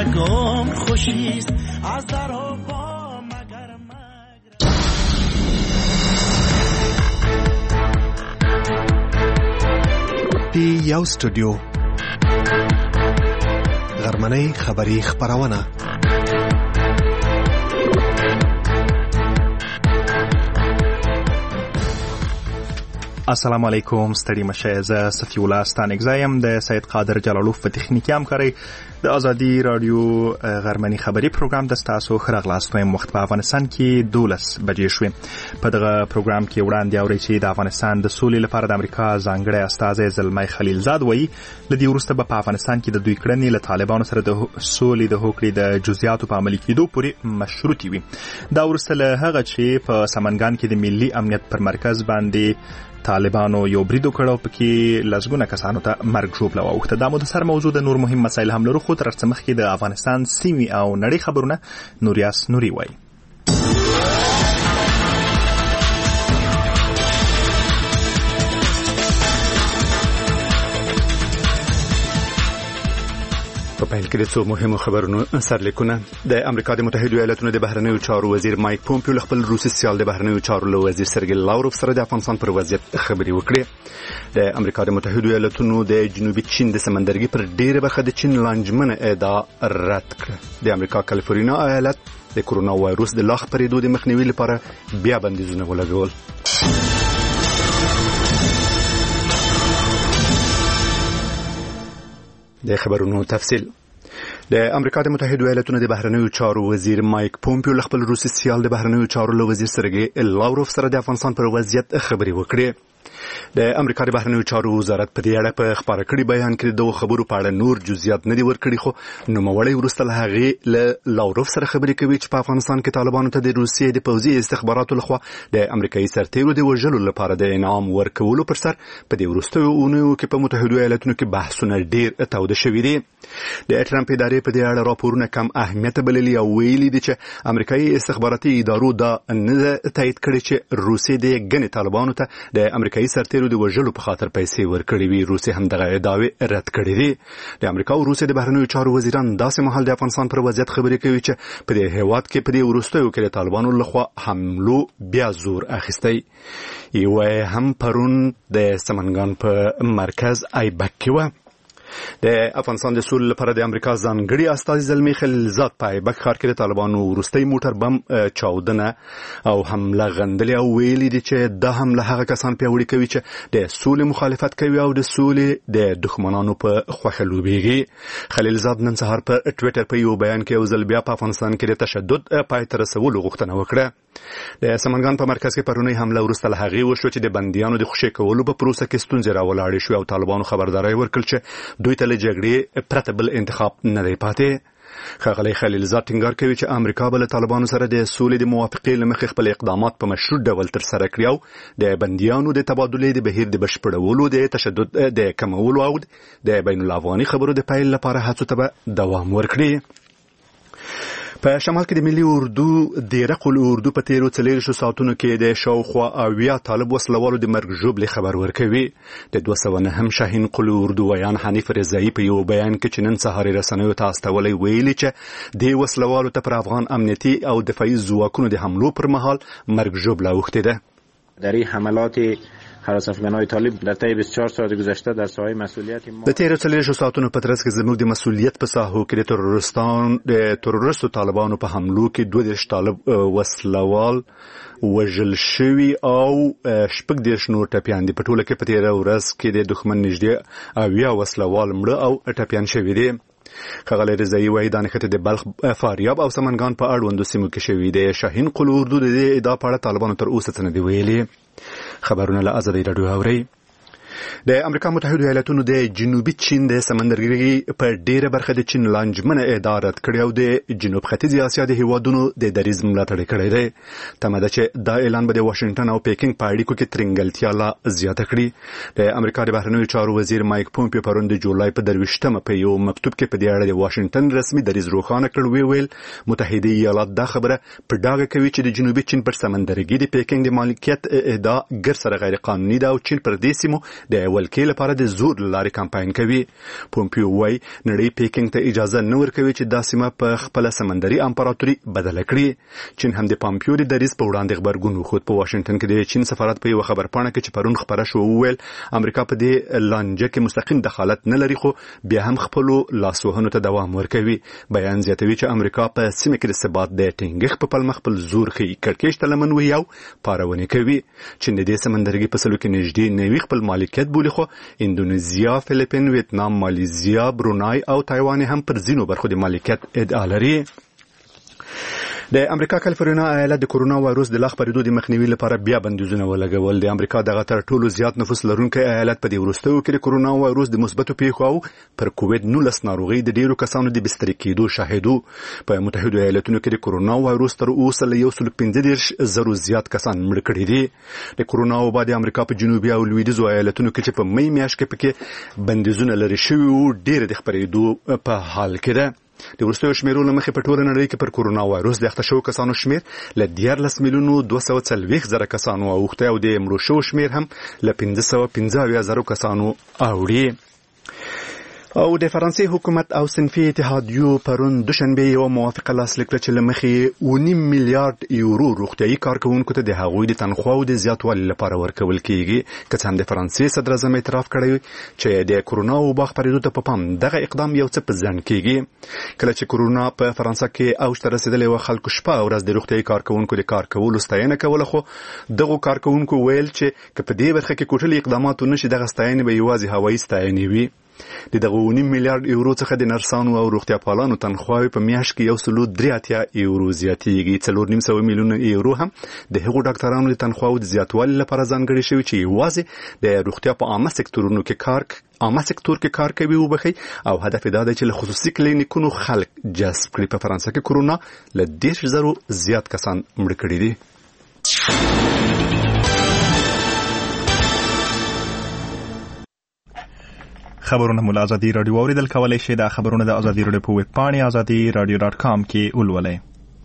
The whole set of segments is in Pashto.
رگام خوشیست از در هوا مگر دی یو استودیو غرمنۍ خبری خبرونه. السلام علیکم، ستړي مشه. زه صفی الله ستانکزایم د سید قادر جلالوف په تخنیکي همکارۍ د ازادي رادیو غرمنۍ خبری پروګرام د تاسو خرغلاست ویم. وخت په افغانستان کې 12 بجې شوې. په دغه پروګرام کې وړاندې اورئ چې د افغانستان د سولې لپاره د امریکا ځانګړی استازی زلمی خلیلزاد وایي لدې وروسته به په افغانستان کې د دوی کړنې له طالبانو سره د سولې د هوکړې د جزئیاتو په عملي کېدو پورې مشروطې وي. دا وروسته له هغه چې په سمنګان کې د ملي امنیت پر مرکز باندې طالبانو یو برید وکړ او پکې لسګونه کسانو ته مرګ ژوبله واوښته. دا مدثر موضوع د نور مهم مسایل هم لرو، خو تر څه مخکې د افغانستان سیمې او نړۍ خبرونه نوریاس نوري وایي. په پیل کې د څو مهمو خبرونو سرلیکونه. د امریکا د متحده ایالاتونو د بهرنیو چارو وزیر مایک پومپیو خپل روسي سیال د بهرنیو چارو له وزیر سرګی لاوروف سره د افغانستان پر وضعیت خبرې وکړې. د امریکا د متحده ایالاتونو د جنوبي چین د سمندرګي پر ډیره برخه د چین لانجمنه ادعا رد کړه. د امریکا کالیفورنیا ایالت د کورونا وایروس د لا خپرېدو د مخنیوي لپاره بیا بندیزونه ولګول. د خبرونو تفصیل. د امریکا د متحده ایالاتونو د بهرنیو چارو وزیر مایک پومپیو خپل روسي سیال د بهرنیو چارو له وزیر سرګی لاوروف سره د افغانستان پر وضعیت خبرې وکړې. د امریکا د بهرنیو چارو وزارت په دې اړه په خبره کړي بیان کې د خبرو په اړه نور جزئیات نه دي ورکړي، خو نوموړی وروسته له هغې له لاوروف سره خبرې کوي چې په افغانستان کې طالبانو ته د روسیې د پوځي استخباراتو لخوا د امریکایي سرتیرو د وژلو لپاره د انعام ورکولو پر سر په دې وروستیو اونیو کې په متحده ایالاتونو کې بحثونه ډېر تاوده شوي دي. د ټرمپ ادارې په دې اړه راپورونه کم اهمیت بللي او ویلي دي چې امریکایي استخباراتي ادارو دا نه تایید کړي چې روسیې د ګڼې طالبانو ته د امریکایي سرتیرو د وژلو په خاطر پیسې ورکړي وي. روسیې هم دغه ادعاوې رد کړي دي. د امریکا او روسیې د بهرنیو چارو وزیران داسې مهال د افغانستان پر وضعیت خبرې کوي چې په دې هیواد کې په دې وروستیو کې د طالبانو لخوا حملو بیا زور اخیستی. یوه هم پرون د سمنګان په مرکز ایبک کې وه. د افغانستان د سولې لپاره د امریکا ځانګړي استازي زلمی خلیلزاد په ایبک ښار کې د طالبانو وروستۍ موټر بم چاودنه او حمله غندلې او ویلي دي چې دا حمله هغه کسان پیاوړي کوي چې د سولې مخالفت کوي او د سولې د دښمنانو په خوښه لوبېږي. خلیلزاد نن سهار په ټویټر په یو بیان کې یو ځل بیا په افغانستان کې د تشدد پای ته رسولو غوښتنه وکړه. د سمنګان په مرکز کې پرونی حمله وروسته له هغې وشوه چې د بندیانو د خوشي کولو په پروسه کې ستونزې راولاړې شوې او طالبانو خبرداری ورکړل چې دوی ته له جګړې پرته بل انتخاب نه دی پاتې. ښاغلی خلیلزاد ټینګار کوي چې امریکا به له طالبانو سره د سولې د موافقې له مخې خپل اقدامات په مشروط ډول ترسره کړي او د بندیانو د تبادلې د بهیر د بشپړولو، د تشدد د کمولو او د بین الافغاني خبرو د پیل لپاره هڅو ته به دوام ورکړي. په شمال کې د ملي اردو د رقل اردو په تیرو 40 ساعتونو کې د شاوخوا 80 طالب وسلوالو د مرګ ژوبلې خبر ورکوي. د 209 شاهین قل اردو ویان حنیف رضایی په یو بیان کې چې نن سهار رسنیو ته استولې ویلي چې د وسلوالو ته پر افغان امنیتي او دفاعي ځواکونو د حملو پر مهال مرګ ژوبله اوښتې ده. در این حملات هراس افغانای طالب در طی 24 ساعت گذشته در ساحه مسئولیت ما د تیرو 40 ساعتونو په ترڅ کې زموږ د مسؤلیت په ساحو کې د تروریستو طالبانو په حملو کې 22 طالب وسلوال وژل شوي او 18 نور ټپیان دي. په ټوله کې په تیره ورځ کې د دښمن نږدې 80 وسلوال مړه او ټپیان شوي دي. ښاغلی رضایی وایي دا نښتې د بلخ، فاریاب او سمنګان په اړوندو سیمو کې شوي دي. شاهین قل اردو د دې ادعا په اړه طالبانو تر اوسه څه نه دي ویلي. خبرونه له ازادي راډیو اورئ. د امریکا متحده ایالاتونو د جنوبي چین د سمندرګي په ډیره برخه د چین لانجمنه اداره کړې او د جنوب ختیځ اسیا د هیوادونو د دریځ ملاتړ کړی دی. تمه ده چې دا اعلان به د واشنگټن او پیکینګ په اړیکو کې ترنګلتیا لا زیاته کړي. د امریکا د بهرنیو چارو وزیر مایک پومپیو پرون د جولای په 23مه په یو مکتوب کې په دې اړه د واشنگټن رسمي دریځ روښانه کړ. ویل متحده ایالات دا خبره په ډاګه کوي چې د جنوبي چین پر سمندرګي د پیکینګ د مالکیت ادعا ګر سره غیر قانوني ده او چین پر دې سیمو د ولکې لپاره د زور لارې کمپاین کوي. پومپیو وایي نړۍ پیکینګ ته اجازه نه ورکوي چې دا سیمه په خپل سمندري امپراتوري بدله کړي. چین هم د پومپیو د دریځ په وړاندې غبرګون وښود. په واشنگټن کې د چین سفارت په یو خبرپاڼه کې چې پرون خبره شو وویل امریکا په دې لانجه کې مستقیم دخالت نه لري خو بیا هم خپل لاسوهنو ته دوام ورکوي. بیان زیاتوي چې امریکا په سیمه کې د ثبات د ټینګښت په پلمه خپل زور ښیي. کړکېچ ته لمن وي او پارونې کوي. چین د دې سمندرګي په سلو کې نږدې نوي خپل مالکیت بولي خو اندونیزیا، فلیپین، ویتنام، مالیزیا، برونای او تایوان هم پر ځینو برخو د مالکیت ادعا لري. د امریکا کالیفورنیا ایالت د کرونا وایروس د لا خپرېدو د مخنیوي لپاره بیا بندیزونه ولګول. د امریکا دغه تر ټولو زیات نفوس لرونکی ایالت په دې وروستیو کې د کرونا وایروس د مثبتو پیښو او پر کووډ-19 ناروغي د ډیرو کسانو د بستر کېدو شاهدو. په متحده ایالاتونو کې د کرونا وایروس تر اوسه له 115,000 زیات کسان مړ کړي دي. د کرونا وبا د امریکا په جنوبي او لویدیځو ایالتونو کې چې په مې میاشت کې پکې بندیزونه لري شوي وو ډېر د خپرېدو په حال کې ده. د وروستیو شمیرو له مخې په ټوله نړۍ کې پر کرونا وایروس د اخته شوو کسانو شمیر له 14,240,000 کسانو اوښتی او د مړو شوو شمیر هم له 515,000 کسانو اوړي. او د فرانسې حکومت او صنفي اتحادیو پرون دوشنبه یو موافقه لاسلیک کړه چې له مخې 1.5 میلیارډ یورو روغتیايي کارکوونکو ته د هغوی د تنخواو د زیاتوالي لپاره ورکول کیږي. که څه هم د فرانسې صدر اعظم اعتراف کړی چې د کرونا وبا خپرېدو ته په پام دغه اقدام یو څه په ځنډ کیږي. کله چې کرونا په فرانسه کې اوج ته رسېدلی و خلکو شپه او ورځ د روغتیايي کارکوونکو د کار کولو ستاینه کوله خو دغو کارکوونکو ویل چې که په دې برخه کې کوټلي اقدامات ونه شي دغه ستاینې به یوازې هوایي ستاینې وي. د دغه 1.5 میلیارډ یورو څخه د نرسانو او روغتیا پالانو تنخواوې په میاشت کې 183 یورو زیاتېږي. 4.5 میلیونه یورو هم د هغو ډاکټرانو د تنخواو د زیاتوالي لپاره ځانګړي شوي چې یوازې د روغتیا په عامه سکتورونو کې کار کوي وبخي او هدف دا دی چې له خصوصي کلینیکونو خلک جذب کړي. په فرانسه کې کرونا له 10,000 زیات کسان مړه کړي دي. خبرونه مو له ازادي راډیو اوریدل کولای شئ. دا خبرونه د ازادي راډیو په ویب پاڼې azadi.radio.com کې ولولئ.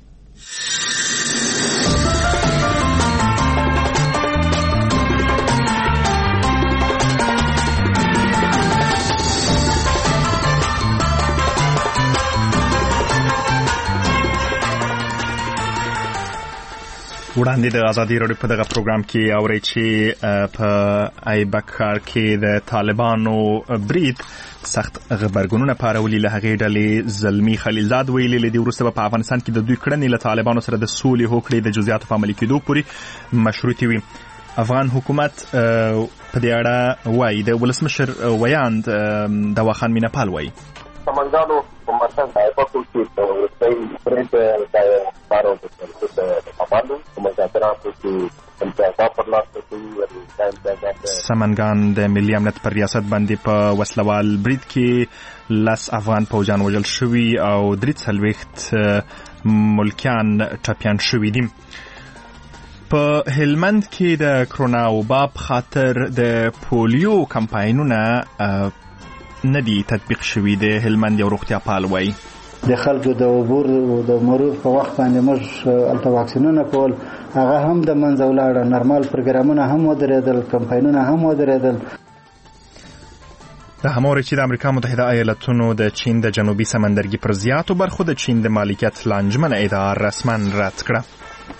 وړاندې د ازادي راډیو په دغه پروګرام کې اورئ چې په ایبکار کې د طالبانو برید سخت غبرګونونه پارولي. له هغې ډلې زلمي خلیلزاد ویلي له دې وروسته په افغانستان کې د دوی کړنې له طالبانو سره د سولې هوکړې د جزئیاتو په عملي کېدو پورې مشروطې وي. افغان حکومت په دې اړه وایي. د ولسمشر ویاند دواخان مینهپال وایي سمنګانو په مرکز د ایبکو کې په ورستۍ برید د کارو د مقابلو په مذاکراتو کې امتیازات ترلاسه کوي. سمنګان د ملي امنیت پر ریاست باندې په وسلوال برید کې 10 افغان پوځیان وژل شوي او 43 ملکیان ټپیان شوي دي. په هلمند کې د کرونا وبا په خاطر د پولیو کمپاینونه ندی تطبیق شوي. د هلمند یو روغتیا پال وایي د خلکو د عبور د مرور په وخت باندې موږ الته واکسینونه کول هغه هم د منځه ولاړه. نورمال پروګرامونه هم ودرېدل، کمپاینونه هم ودرېدل. د هماورې چې د امریکا متحده ایالتونو د چین د جنوبي سمندرګي پر زیاتو برخو د چین د مالکیت لانجمنه ادعا رسما رد کړه.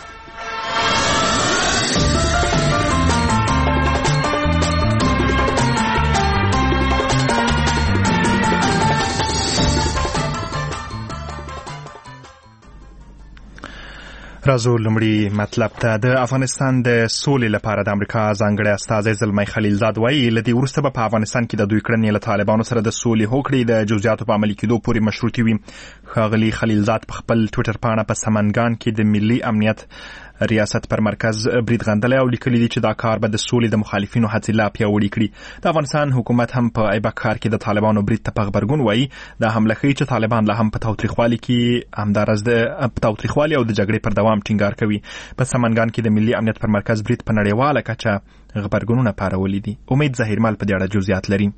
راځو لومړی مطلب ته. د افغانستان د سولې لپاره د امریکا ځانګړی استازی زلمی خلیلزاد وایي له دې وروسته به په افغانستان کې د دوی کړنې له طالبانو سره د سولې هوکړې د جزئیاتو په عملي کېدو پورې مشروطې وي. ښاغلي خلیلزاد په خپل ټویټر پاڼه په سمنګان کې د ملي امنیت ریاست پر مرکز برید غندلی او لیکلي دي چې دا کار به د سولې د مخالفینو هڅې لا پیاوړې کړي. د افغانستان حکومت هم په ایبکار کې د طالبانو برید ته په غبرګون وایي. دا حمله ښیي چې طالبان لا هم په تاوتریخوالي کې همداراز د تاوتریخوالي او د جګړې پر دوام ټینګار کوي. په سمنګان کې د ملي امنیت پر مرکز برید په نړیواله کچه غبرګونونه پارولي دي. امید ظهیرمل په دې اړه جزئیات لري.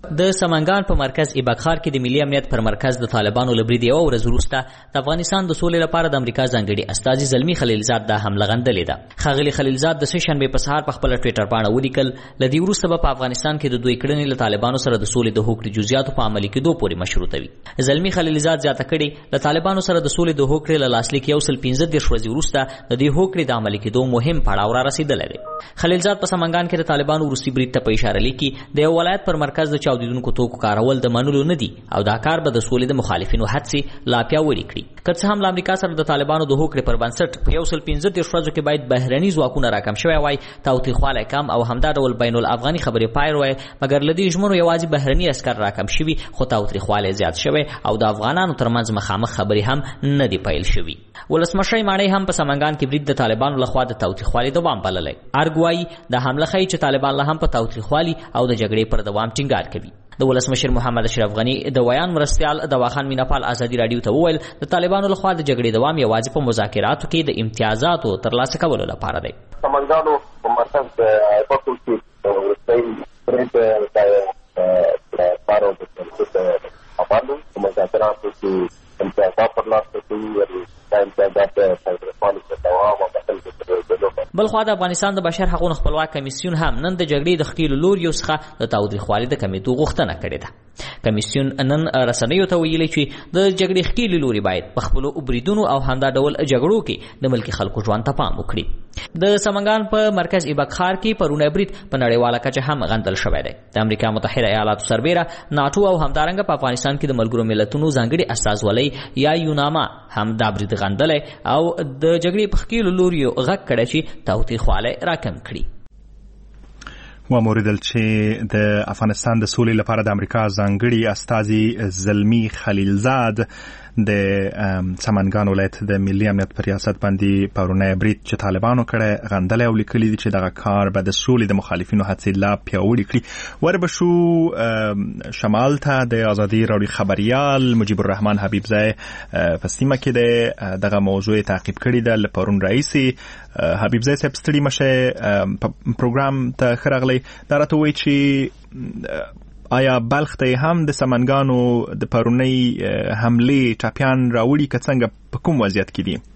د سمنګان په مرکز ایبکخار کې د ملي امنیت پر مرکز د طالبانو له برید یوه ورځ وروسته د افغانستان د سولې لپاره د امریکا ځانګړي استازي زلمي خلیلزاد دا حمله غندلې ده. ښاغلي خلیلزاد د سه شنبې په سهار په خپله ټویټر پاڼه ولیکل له دې وروسته به په افغانستان کې د دوی کړنې له طالبانو سره د سولې د هوکړې جزئیاتو په عملي کېدو پورې مشروطوي. زلمي خلیلزاد زیاته کړې له طالبانو سره د سولې د هوکړې له لاسلیک 115 ورځې وروسته د دې هوکړې د عملي کېدو مهم پړاو را رسېدلی دی. خلیلزاد په سمنګان کې د طالبانو وروستي برید ته په اشاره لیکي د یو ولایت پر مرکز د چاودیدونکو توکو کارول د منلو نه دي او دا کار به د سولې د مخالفینو هڅې لا پیاوړې کړي. که څه هم له امریکا سره د طالبانو د هوکړې پر بنسټ په 115 ورځو کې باید بهرني ځواکونه راکم شوی وای، تاوتریخوالی کم او همدا ډول بین الافغاني خبرې پایل وای، مګر له دې ژمنو یوازې بهرني عسکر راکم شوي خو تاوتریخوالی زیات شوی او د افغانانو ترمنځ مخامخ خبرې هم نه دي پیل شوي. ولسمشر ماڼۍ هم په سمنګان کې برید د طالبانو لخوا د تاوتریخوالي دوام بللی. ارګ وایي د حمله ښیي چې طالبان لا هم په تاوتریخوالي او د جګړې پر دوام ټینګار کوي. د ولسمشر محمد اشرف غنی د ویان مرستیال دواخان میناپال ازادي رادیو ته وویل د طالبانو لخوا د جګړې دوام یوازې په مذاکراتو کې د امتیازاتو ترلاسه کولو لپاره دی. سمنګانو په مرکز ایبکخار کې وروستۍ برید د پارو د افغانو په مذاکراتو کې امتیازات ترلاسه کوي او دا امتیازات د تاوتریخوالي په دوام او د خلکو بلخوا د افغانستان د بشر حقوقو خپلواک کمیسیون هم نن د جګړې د ښکېلو لوریو څخه د تاوتریخوالي د کمیدو غوښتنه کړې ده. کمیسیون نن رسنیو ته ویلي چې د جګړې ښکېلي لوري باید په خپلو بریدونو او همدا ډول جګړو کې د ملکي خلکو ژوند ته پام وکړي. د سمنګان په مرکز ایبکخار کې پرونه برید په نړیواله کچه هم غندل شوی دی. د امریکا متحده ایالاتو سربیره ناټو او همدارنګه په افغانستان کې د ملګرو ملتونو ځانګړي استازولۍ یا یوناما هم دا برید غندلی او د جګړې په ښکېلو لوریو غږ کړی چې تاوتریخوالی راکم کړي. وموریدل چې د افغانستان د سولې لپاره د امریکا ځانګړي استازي زلمي خلیلزاد د سمنګان ولایت د ملي امنیت پر ریاست باندې پرونه برید چې طالبانو کړی غندلی او لیکلي دي چې دغه کار به د سولې د مخالفینو هڅې لا پیاوړې کړي. وربشو شمال ته د ازادي راډیو خبریال مجیب الرحمن حبیبزی په سیمه کې دغه موضوع تعقیب کړې ده له پرون راهیسې. حبیبزی صاحب ستړي مشه پروګرام ته ښه راغلی. دا راته وایي چې آیا بلخ ته هم د سمنګانو د پرونۍ حملې ټاپیان راوړي که څنګه په کوم وضعیت کې دي؟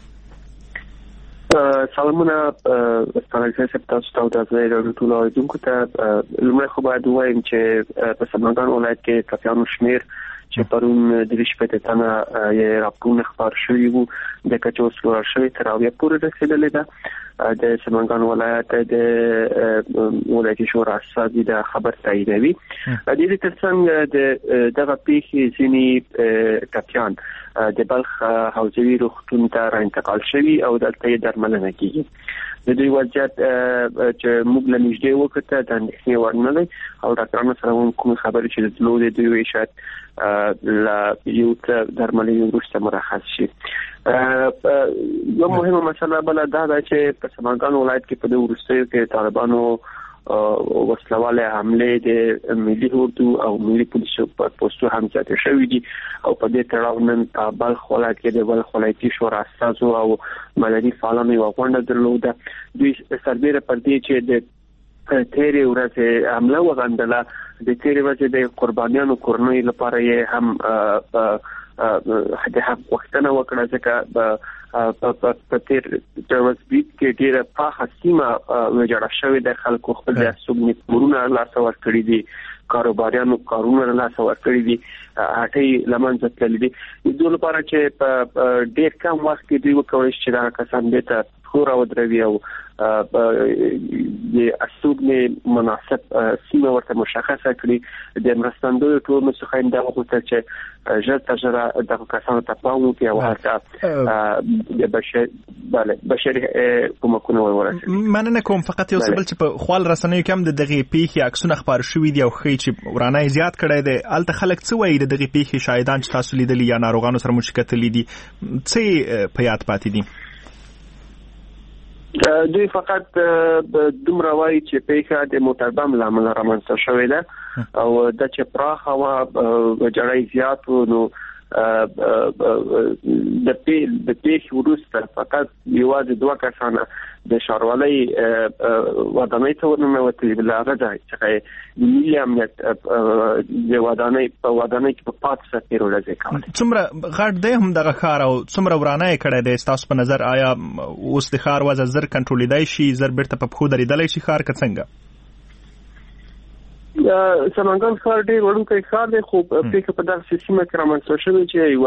سلامونه ستانکزی صاحب، تاسو ته او د ازادي راډیو ټولو اورېدونکو ته. لومړی خو باید ووایم چې په سمنګان ولایت کې ټاپیانو شمېر چې پرون د 25 تنه یې راپورونه خپاره شوي وو د کچه اوس لوړه شوې تر 90 پورې رسېدلې ده. د سمنګان ولایت د ولایتي شورا استازي د خبر تاییدوي. د دې ترڅنګ د دغه پیښې ځینې ټپیان د بلخ حوزوي روغتون ته راانتقال شوي او دلته یې درملنه کیږي. د دوی وضعیت چې موږ له نږدې وکړه د اندېښنې وړ نه دی او ډاکټرانو سره هم کومې خبرې چې د تلو دي دوی وایي شاید له یو څه درملنې وروسته مرخص شي. یو مهمه مسله بله دا ده چې په سمنګان ولایت کې په دې وروستیو کې طالبانو وسلواله حملې د ملي اردو او ملي پولیسو په پوسټو هم زیاتې شوې دي او په دې تړاو نن په بلخ ولایت کې د بلخ ولایتي شورا استازو او مدني فعالانو یوه غونډه درلوده. دوی سربیره پر دې چې د تیرې ورځې حمله وغندله، د تیرې ورځې د قربانیانو کورنۍ لپاره یې هم د حق غوښتنه وکړه ځکه په تیر ورځ کې ډېره پراخه سیمه ویجاړه شوې ده. خلکو خپل د استوګنې کورونه له لاسه ورکړي دي، کاروباریانو کارونه له لاسه ورکړي دي، هټۍ له منځه تللي دي. د دې لپاره چې په ډېر کم وخت کې دوی وکولی شي چې دغه کسان بېرته پښو راودروي او د استوګنې مناسب سیمه ورته مشخصه کړي. د مرستندویو ټولنو څخه یې دا وغوښتل چې ژر تر ژره دغه کسانو ته پام وکړي او هلته د بشري کومکونه ورسوي. مننه کوم. فقط یو څه بل چې په خپل رسنیو کې هم د دغې پیښې عکسونه خپاره شوي دي او ښیي چې ورانه یې زیات کړی دی. هلته خلک څه وایي د دغې پیښې شاهدان چې تاسو لیدلي یا ناروغانو سره مو چې کتلي دي څه یې په یاد پاتې دي؟ دوی فقط دومره وایي چې پیښه د موټر بم له امله رامنځته شوې ده او دا چې پراخه وه جړی زیات و نو د پیښ وروسته فقط یوازې 2 کسانه د ښاروالۍ ودانۍ ته ورننوتلي بل هغه ځای چې د ملي امنیت د ودانۍ کې په پات سفیر ولځي کوي. څومره غټ دی هم دغه ښار او څومره ورانه کړی دی ستاسو په نظر؟ آیا اوس د ښار وضع زر کنټرولیدای شي، زر بیرته په پښو درېدلی شي ښار که څنګه؟ سمنګان ښار ډېر وړوکی ښار دی، خو پیښه په دغه سیمه کې رامنځته شوې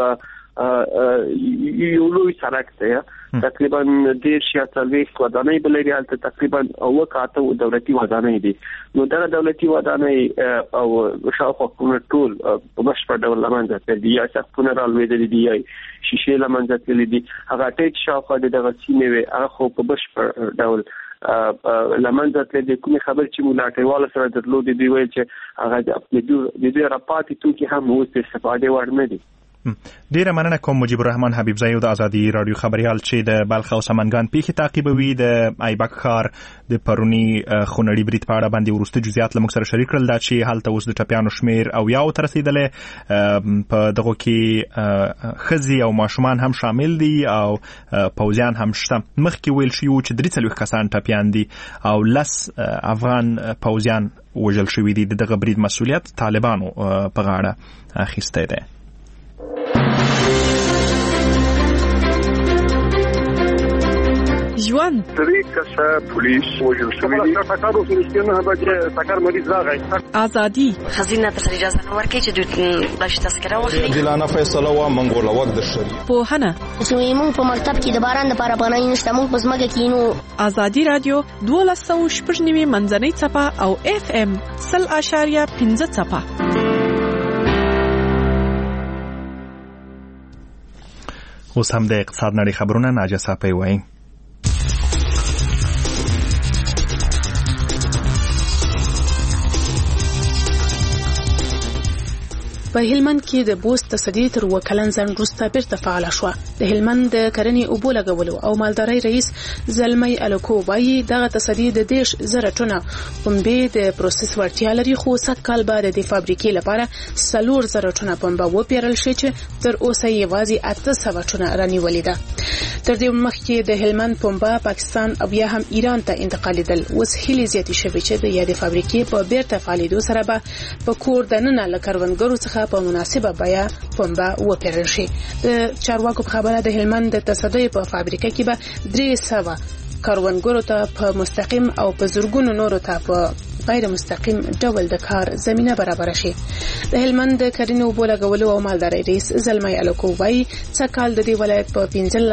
چې یو لوی سړک دی، تقریبا 40 ودانۍ بلري، هلته تقریبا 9 دولتي ودانۍ دي. نو دغه دولتي ودانۍ او شاوخوا کونه ټول په بشپړ ډول له منځه تللي دي، یا سقفونه رالوېدلي دي یا شیشې له منځه تللي دي. هغه ټیټ شاوخوا د دغه سیمې وې هغه خو په بشپړ ډول لمنځه تللي دي. کومې خبرې چې موږ لاټیواله سره درلودې دوی ویل چې هغه د دوی راپاتې توکي هم اوس د استفادې وړ نه دي. ډیره مننه کوم مجيب الرحمن حبیبزی د ازادي رادیو خبريال چې د بلخ او سمنګان پیښې تعقیبوي. د ایبک ښار د پرونی خونړي برید په اړه باندې ورسته جزئیات لمک سره شریک کړل، دا چې هلته اوس د ټپیانو شمیر او یاو تر رسیدلې، په دغه کې خزي او ماشومان هم شامل دي او پوځیان هم شته. مخکې ویل شو چې 43 کسان ټپیان دي او 10 افغان پوځیان وژل شوي دي. دغه برید مسؤلیت طالبانو په غاړه اخیستی دی. ژوند طریقه پولیس وژل شوی دی، فقط اوس نشته به سکر مریض راغی. ازادي خزینه ته اجازه نه ورکړي چې دوی بلش تذکره واخلي. دلانه فیصله و منګول وخت د شری په هنه زموږ په مکتب کې د باران لپاره پناه نشته، موږ په ځمکه کې نو. ازادي رادیو 12.9 منځنۍ څپه او FM 0.5 څپه. اوس هم د اقتصاد نړۍ خبرونه ناجه صافی وایي. په هلمند کې د بوست تصدیق تر وکلن ځن وروسته بیرته فعال شو. د هلمند د کرنې اوبو لګولو او مالدارۍ رئیس زلمی الکو وایي دغه تصدیق د 10,000 ټنه پنبې د پروسس وړتیا لري، خو سږ کال بعد د فابریکې لپاره 4,000 ټنه پنبه وپیرل شي چې تر اوسه یوازې 800 ټنه رانیولې ده. تر دې مخکې د هلمند پنبه پاکستان او بیا هم ایران ته انتقالیدل. اوس هلي زیاتې شوې چې د یادې فابریکې په بیرته فعالیدو سره به په کور دننه له کروندګرو څخه په مناسبه بیه پنبه وپیرل شي. د چارواکو په خبره د هلمند د تصدیق په فابریکه کې به 300 کروندګرو ته په مستقیم او په زرګونو نورو ته په غیر مستقیم ډول د کار زمينه برابر شي. د هلمند د کرنې اوبو لګولو او مالدارۍ رئیس زلمی الکو وایي چې کال د دې ولایت په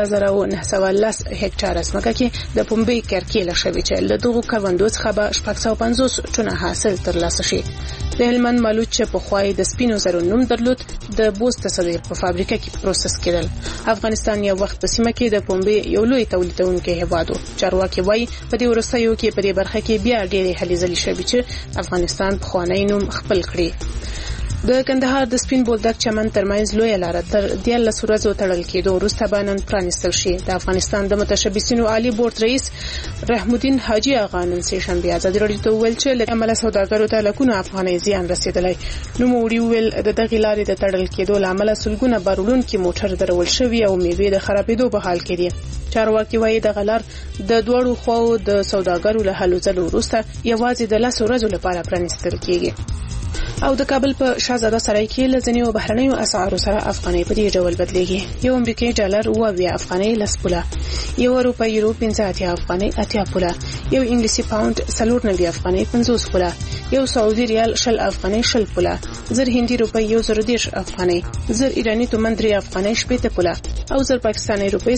15,910 هکټار ځمکه کې د پنبې کرکیله شوې چې له دغو کروندو څخه به 650 ټنه حاصل ترلاسه شي. د هلمند مالوچ چې په خوای د سپینو زرو نوم درلود د بوست تصدیق په فابریکه کې پروسس کېدل. افغانستان یو وخت په سیمه کې د پنبې یو لوی تولیدونکی هیواد و. چارواکي وایي په دې ورستیو کې په دې برخه کې بیا ډېرې هلې ځلې شوې چې افغانستان په خوانی نوم خپل کړی. د کندهار د سپین بولدک چمن ترمنځ لوی لار تر 14 ورځې تړل کېدو وروسته باندې پرانستل شي. د افغانستان د متشبثینو عالی بورډ رئیس رحم الدین حاجی اغا نن سه شنبه ازادي رادیو ته ویل چې له عمله سوداګرو ته لکونه افغاني زیان رسیدلی. نو موړي ویل د دغه لارې د تړل کېدو لامل سلګونه بارولون کې موټر درول شوی او میوه د خرابېدو په حال کې دي. چارواکي وایي د غلار د دوړو خو د سوداګرو له هلو ځلو وروسته یوازې د 10 ورځې لپاره پرانستل کېږي. او د کابل په شاهزاده سرای کې لزنی او بهرنیو اسعارو سره افغاني په دې ډول بدلېږي. یو امریکایي ډالر 2 افغاني 10 پوله، یو روپۍ یورو 15 افغاني 8 پوله، یو انګلیسي پاوند 4 افغاني 50 پوله، یو سعودي ریال 20 افغاني 20 پوله، زر هندي روپۍ 110 افغاني، زر ایرانی تومن 3 افغاني 70 پوله او زر پاکستاني روپۍ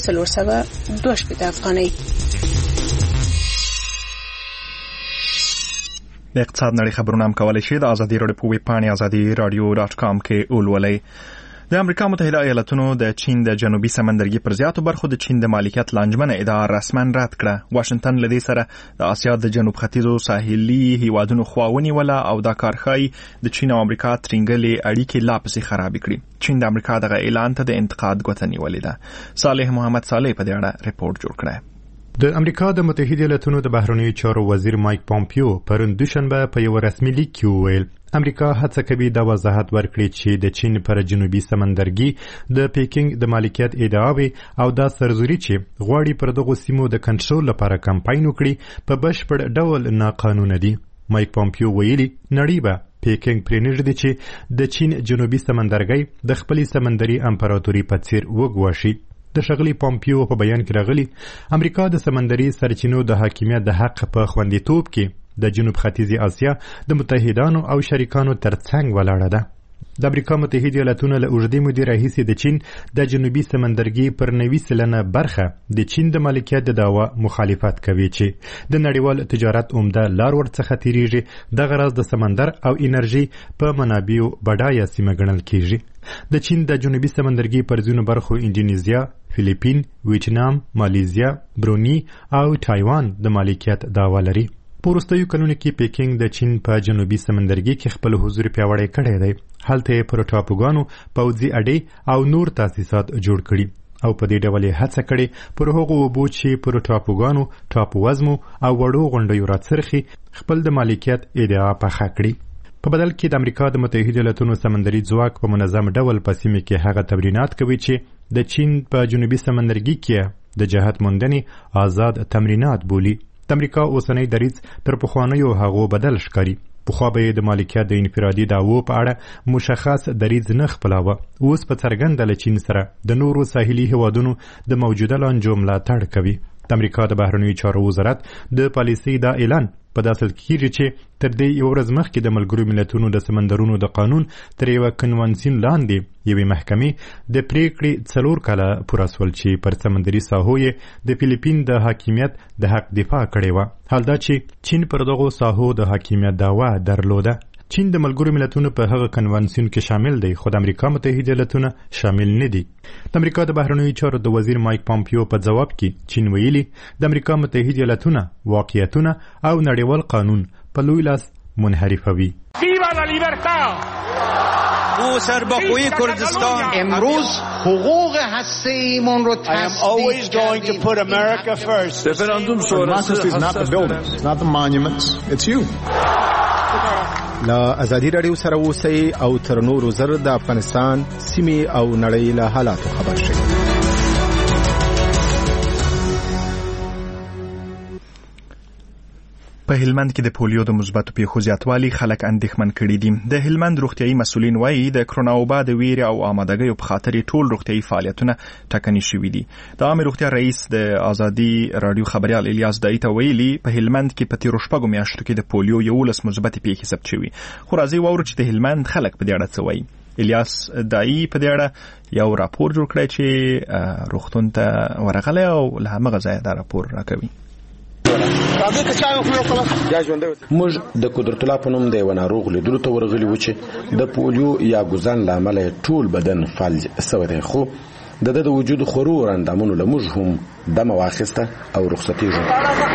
472 افغاني. د اقتصاد نړۍ خبرونه هم کولای شي د ازادي رادیو په ویب پاڼه azadi.radio.com کې ولولئ. د امریکا متحده ایالاتونو د چین د جنوبي سمندرګي پر زیاتو برخو د چین د مالکیت لانجمنه ادعا رسماً رد کړه. واشنگټن لدې سره د آسیا د جنوب ختیځو ساحلي هیوادونو خواونی ولا او د کارخای د چین او امریکا ترنګلې اړیکې لا پسې خراب کړي. چین د امریکا دغه اعلان ته د انتقاد غوښتنې ولیده. صالح محمد صالح په دې اړه ریپورت جوړ کړی. د امریکا د متحده ایالاتونو د بهرنیو چارو وزیر مایک پامپیو پرون دوشنبه په یو رسمي لیک کې وویل امریکا هڅه کوي دا وضاحت ورکړي چې د چین پر جنوبي سمندرګي د پیکینګ د مالکیت ادعاوي او دا سرزوري چې غواړي پر دغه سیمو د کنټرول لپاره کمپاین وکړي په بشپړ ډول ناقانونه دي. مایک پامپیو ویلي نړۍ به پیکینګ پرېنږدي چې د چین جنوبي سمندرګي د خپلې سمندري امپراتوري په څیر وګواښي. د ښاغلي پامپیو په بیان کې راغلي امریکا د سمندري سرچینو د حاکمیت د حق په خوندیتوب کې د جنوب ختیځي اسیا د متحدانو او شریکانو ترڅنګ ولاړه ده. د امریکا متحده ایالاتونو له اوږدې مودې راهیسې د چین د جنوبي سمندرګي پر 90% برخه د چین د مالکیت د دعوا مخالفت کوي چې د نړیوال تجارت عمده لار ورڅخه تیریږي. دغه راز د سمندر او انرژي په منابعو بډایه سیمه ګڼل کیږي. د چین د جنوبي سمندرګي پر ځینو برخو انډونیزیا، فلیپین، ویتنام، مالیزیا، برونی او تایوان د مالکیت دعوا لري. په وروستیو کلونو کې پیکینګ د چین په جنوبي سمندرګي کې خپل حضور پیاوړی کړی دی. هلته یې پر ټاپوګانو پوځي اډې او نور تاسیسات جوړ کړي او په دې ډول یې هڅه کړې پر هغو اوبو چې پر ټاپوګانو، ټاپو وزمو او وړو غونډیو راڅرخي خپل د مالکیت ادعا پخه کړي. په بدل کې د امریکا د متحده ایالاتونو سمندري ځواک په منظم ډول په سیمه کې هغه تمرینات کوي چې د چین په جنوبي سمندرګي کې د جهت موندنې آزاد تمرینات بولي. د امریکا اوسنی دریځ تر پخوانیو هغو بدل ښکاري. پخوا به یې د مالکیت د انفرادي دعوو په اړه مشخص دریځ نه خپلاوه. اوس په څرګنده له چین سره د نورو ساحلي هیوادونو د موجوده لانجو ملاتړ کوي. د امریکا د بهرنیو چارو وزارت د پالیسۍ دا اعلان په داسې کېږي چې تر دې یو ورځ مخکې د ملګرو ملتونو د سمندرونو د قانون تر یوه کنوانسیون لاندې یوې محکمې د پریکړې 4 کاله پوره سول چې پر سمندري ساحو یې د فلیپین د حاکمیت د حق دفاع کړې وه. حال دا چې چین پر دغو ساحو د حاکمیت دعوه درلوده. چین د ملګرو ملتونو په هغه کنوانسیون کې شامل دی خو د امریکا متحده ایالاتونه شامل نه دي. د امریکا د بهرنیو چارو د وزیر مایک پامپیو په ځواب کې چین ویلي د امریکا متحده ایالاتونه واقعیتونه او نړیوال قانون په لوی لاس منحرفوي. سرباخوی کردستان امروز حقوق هسته‌ایمون رو always going to put America first. Referendum sonrası is not the buildings, it's not the monuments, it's you. لا ازادي رادیو سره اوسئ او تر نورو زر د افغانستان سیمې او نړۍ له حالاتو خبر شئ. په هلمند کې د پولیو د مثبتو پیښو زیاتوالی خلک اندېښمن کړي دي. د هلمند روغتیايي مسؤلین وایي د کرونا وبا د ویرې او آمادګۍ په خاطر ټول روغتیايي فعالیتونه ټکني شوي دي. د عامه روغتیا رئیس د ازادي رادیو خبريال الیاس دای ته ویلي په هلمند کې په تیرو شپږو میاشتو کې د پولیو 11 مثبت پیښې ثبت شوي. خو راځي واورو چې د هلمند خلک په دې اړه څه وایي. الیاس دای په دې اړه یو راپور جوړ کړی چې روغتون ته ورغلی او له همغه ځایه دا راپور راکوي. موږ د قدرت الله په نوم د یو ناروغ لیدلو ته ورغلي و چې د پولیو یا ګوزن له امله ټول بدن فلج سوی دی خو د وجود خورو اندامونو له موږ هم دمه واخیسته او رخصتېږو.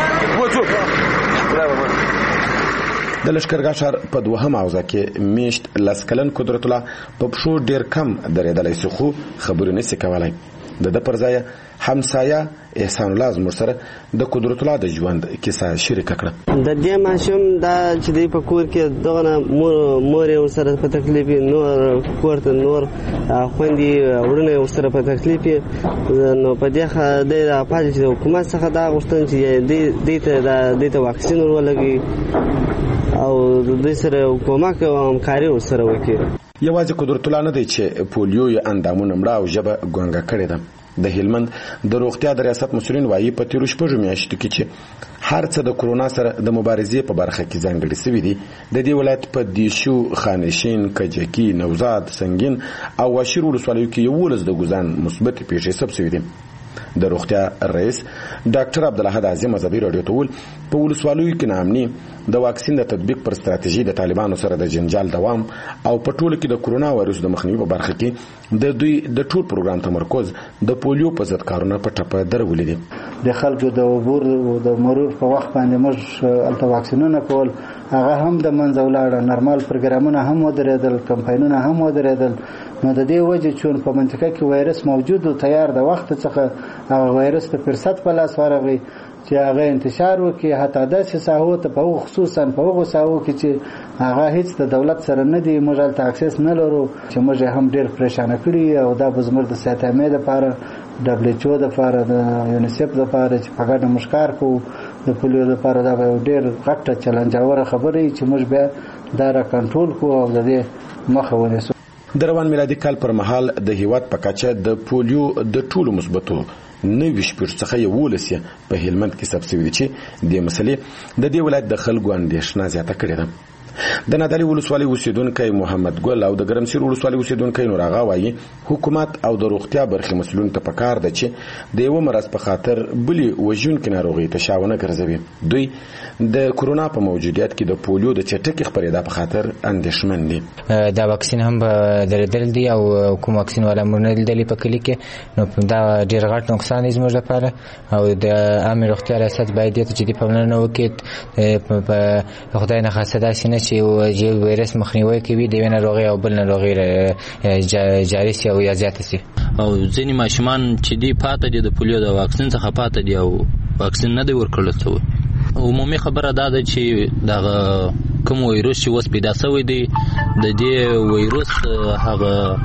د لښکرګاه ښار په دوهم حوزه کې میشت لس کلن قدرت الله په پښو ډېر کم درېدلی سو خو خبرې نشي کولی. د پر ځای همسایه احسان الله زموږ سره د قدرت الله د ژوند کیسه شریکه کړه. د دې ماشوم دا چې دی په کور کې دغه مور یې ورسره په تکلیف نور کور ته نور خوندې ورونه یې ورسره په تکلیف نو په دې د پاجي چې حکومت څخه دا غوښتنه چې دې ته واکسین ورولګي او د سره کومک او همکاري ورسره وکړي. یوازې قدرت الله نه دی چې پولیو یې اندامونه مړه او ژبه ګونګه کړې ده. د هلمند د روغتیا د ریاست مسؤلین وایي په تیرو شپږو میاشتو کې چې هر څه د کرونا سره د مبارزې په برخه کې ځانګړي شوي دي. د دې ولایت په دیشو، خانشین، کجکي، نوزاد، سنگین او واشیر ولسوالیو کې 11 د ګوزن مثبت پیښې ثبت شوي دي. د روغتیا رئیس ډاکټر عبدالحد اعظم ازبی رادیو ته ویل په ولسوالیو کې نامني د واکسین د تطبیق پر ستراتیژي د طالبانو سره د جنجال دوام او په ټولو کې د کرونا وایرس د مخنیوي په برخه کې د دوی د ټول پروګرام تمرکز د پولیو په ضد کارونه په ټپه درولې دي. د خلکو د عبور د مرور په وخت باندې موږ الته واکسینونه کول هغه هم د منځ ولاړه، نورمال پروګرامونه هم ودرېدل، کمپاینونه هم ودرېدل. نو د دې وجه چې په منطقه کې وایرس موجود او تیار د وخت څخه هغه وایرس ته فرصت په لاس ورغی چې هغه انتشار وکړي، حتی داسې ساحو ته په خصوصا په هغو ساحو کې چې هغه هیڅ د دولت سره نه دی، موږ هلته اکسس نه لرو، چې موږ هم ډېر پریشانه کړي. او دا به زموږ د صحت عامې دپاره، WHO دپاره، د یونیسف دپاره چې په ګډه موږ کار کوو د پولیو دپاره، دا به ډېر غټه چلنجاوره خبره وي چې موږ بیا دا را کنټرول کړو او د دې مخه ونیسو. د روان میلادي کال پر مهال د هیواد په کچه د پولیو د ټولو مثبتو 90% څخه 11 په هلمند کې ثبت شوي دي چې د مسلې د دې ولایت د خلکو اندېښنه زیاته کړې ده. د نادعلي ولسوالۍ اوسیدونکی محمد ګل او د ګرمسیر ولسوالۍ اوسیدونکی نور آغا وایي حکومت او د روغتیا برخې مسؤلین ته پکار ده چې د یو مرض په خاطر بلی وژونکې ناروغي تشاونه ګرځوي. دوی د کورونا په موجودیت کې د پولیو د چټکې خپرېدا په خاطر اندېښمن دي. دا واکسین هم درېدل دي او کوم واکسین ولا مونږ لیدلې په کلی کې، نو دا ډېر غټ نقصان دی زموږ لپاره او د عامه روغتیا ریاست باید دې ته جدي پاملرنه وکړي. په خدای نه خاصه داسې نه چې یو وایرس مخنیوي کوي د یو ناروغي او بل ناروغي جاری شي او یا زیاته شي. او ځینې ماشومان چې دی پاته دي د پولیو د واکسین څخه پاته دي او واکسین نه دی ورکړل شوی. عمومي خبره دا ده چې دغه کوم وایرس چې اوس پیدا شوی دی د دې وایرس هغه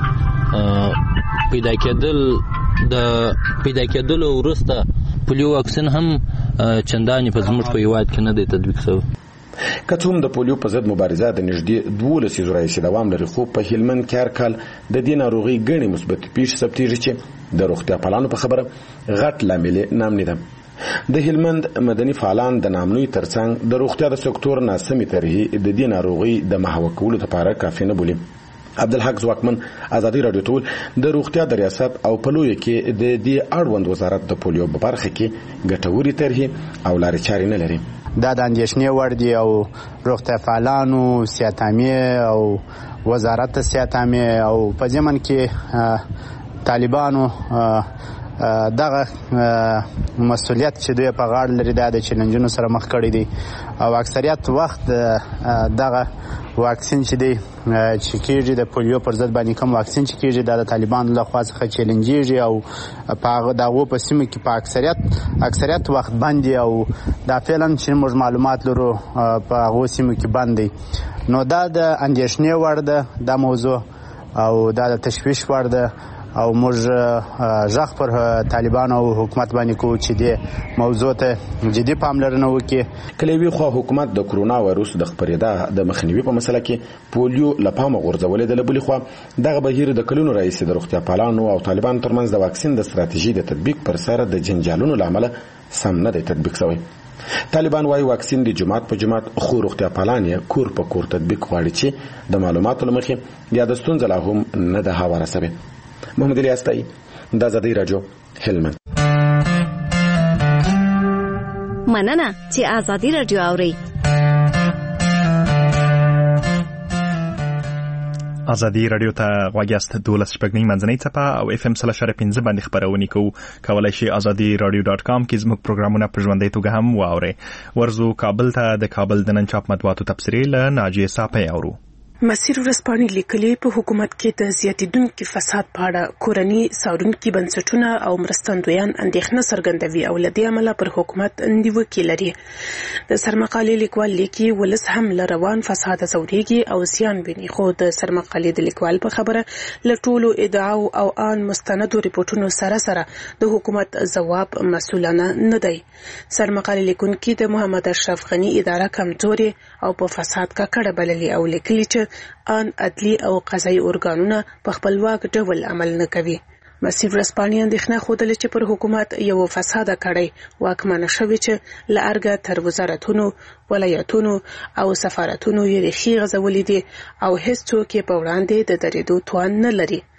پیدا کېدل وروسته پولیو واکسین هم چندانې په زموږ په هېواد کې نه دی تطبیق شوی. که څوم د پولیو په ضد مبارزه د نږدې 12 ورځو راهیسې دوام لري، خو په هلمند کې هر کال د دې ناروغۍ ګڼې مثبت پیښې ثبتېږي چې د روغتیا پالانو په خبره غټ لامل نامنې ده. د هلمند مدني فعالان د نامنوي ترڅنګ د روغتیا د سکتور ناسمې طرحې د دې ناروغۍ د محوه کولو لپاره کافي نه بولي. عبدالحق ځواکمن ازادي رادیو ټول د روغتیا د ریاست او پلوی کې د دې اړوند وزارت د پولیو په برخه کې ګټورې طرحې او لارې چارې نه لري. دا د اندېښنې وړ دي او روغتیا فعالانو، صحت عامې او وزارت صحت عامې او په ضمن کې طالبانو دغه مسؤلیت چې دوی په غاړه لري دا د چیلنجونو سره مخ کړي دي او اکثریت وخت دغه واکسین چې دی چې کېږي د پولیو پر ضد باندې کوم واکسین چې کېږي دا د طالبانو له خوا څخه چیلنجېږي او په دغو په سیمه کې په اکثریت وخت بند دي او دا فعلا چې موږ معلومات لرو په هغو سیمو کې بند دی. نو دا د اندېښنې وړ ده دا موضوع او دا د تشویش وړ ده او موږ ژغ پر طالبانو او حکومت باندې کوو چې دې موضوع ته جدي پاملرنه وکړي. کله وی خو حکومت د کورونا وایرس د خپرېدا د مخنیوي په مسله کې پولیو له پامه غورځولې ده، بلې خو دغه بهیر د کلونو راهیسې د روغتیا پالانو او طالبانو ترمنځ د واکسین د ستراتیژي د تطبیق پر سر د جنجالونو له امله سم نه دی تطبیق شوی. طالبان وايي واکسین د جماعت په جماعت خو روغتیا پالان یې کور په کور تطبیق غواړي چې د معلوماتو له مخې یا د ستونزې لا هم نه ده هواره شوې. محمد علي استای د ازادي رادیو هلمند. مننه چې ازادي رادیو اوري. ازادي رادیو ته غواګیاست 12 شپږنی منځنۍ څپه او FM 3.5 باندې خبرونه کوو. کولای شئ azadiradio.com کې زموږ پروګرامونه په ژوندۍ توګه هم واورئ. ورزو کابل ته د کابل د نن چاپ مطبوعاتو تبصرې له ناجیه صافی اورو. مسیر ورځپاڼې لیکلي په حکومت کې د زیاتېدونکي فساد په اړه کورني څارونکي بنسټونه او مرستندویان اندېښنه څرګندوي او له دې امله پر حکومت نیوکې لري. د سرمقالې لیکوال لیکي ولس هم له روان فساد ځورېږي او زیان ویني، خو د سرمقالې د لیکوال په خبره له ټولو ادعاو او ان مستندو ریپورتونو سره د حکومت ځواب مسؤلانه نه دی. سرمقالې لیکونکي د محمد اشرف غني اداره کمزوري او په فساد ککړه بللي او لیکلي چې ان عدلی او قضایي ارګانونه په خپلواک ډول عمل نه کوي. مسیر ورځپاڼې اندېښنه ښودلې چې پر حکومت یو فساده کړۍ واکمنه شوې چې له ارګه تر وزارتونو، ولایتونو او سفارتونو یې ریښې غځولې دي او هیڅوک یې په وړاندې د درېدو توان نه لري.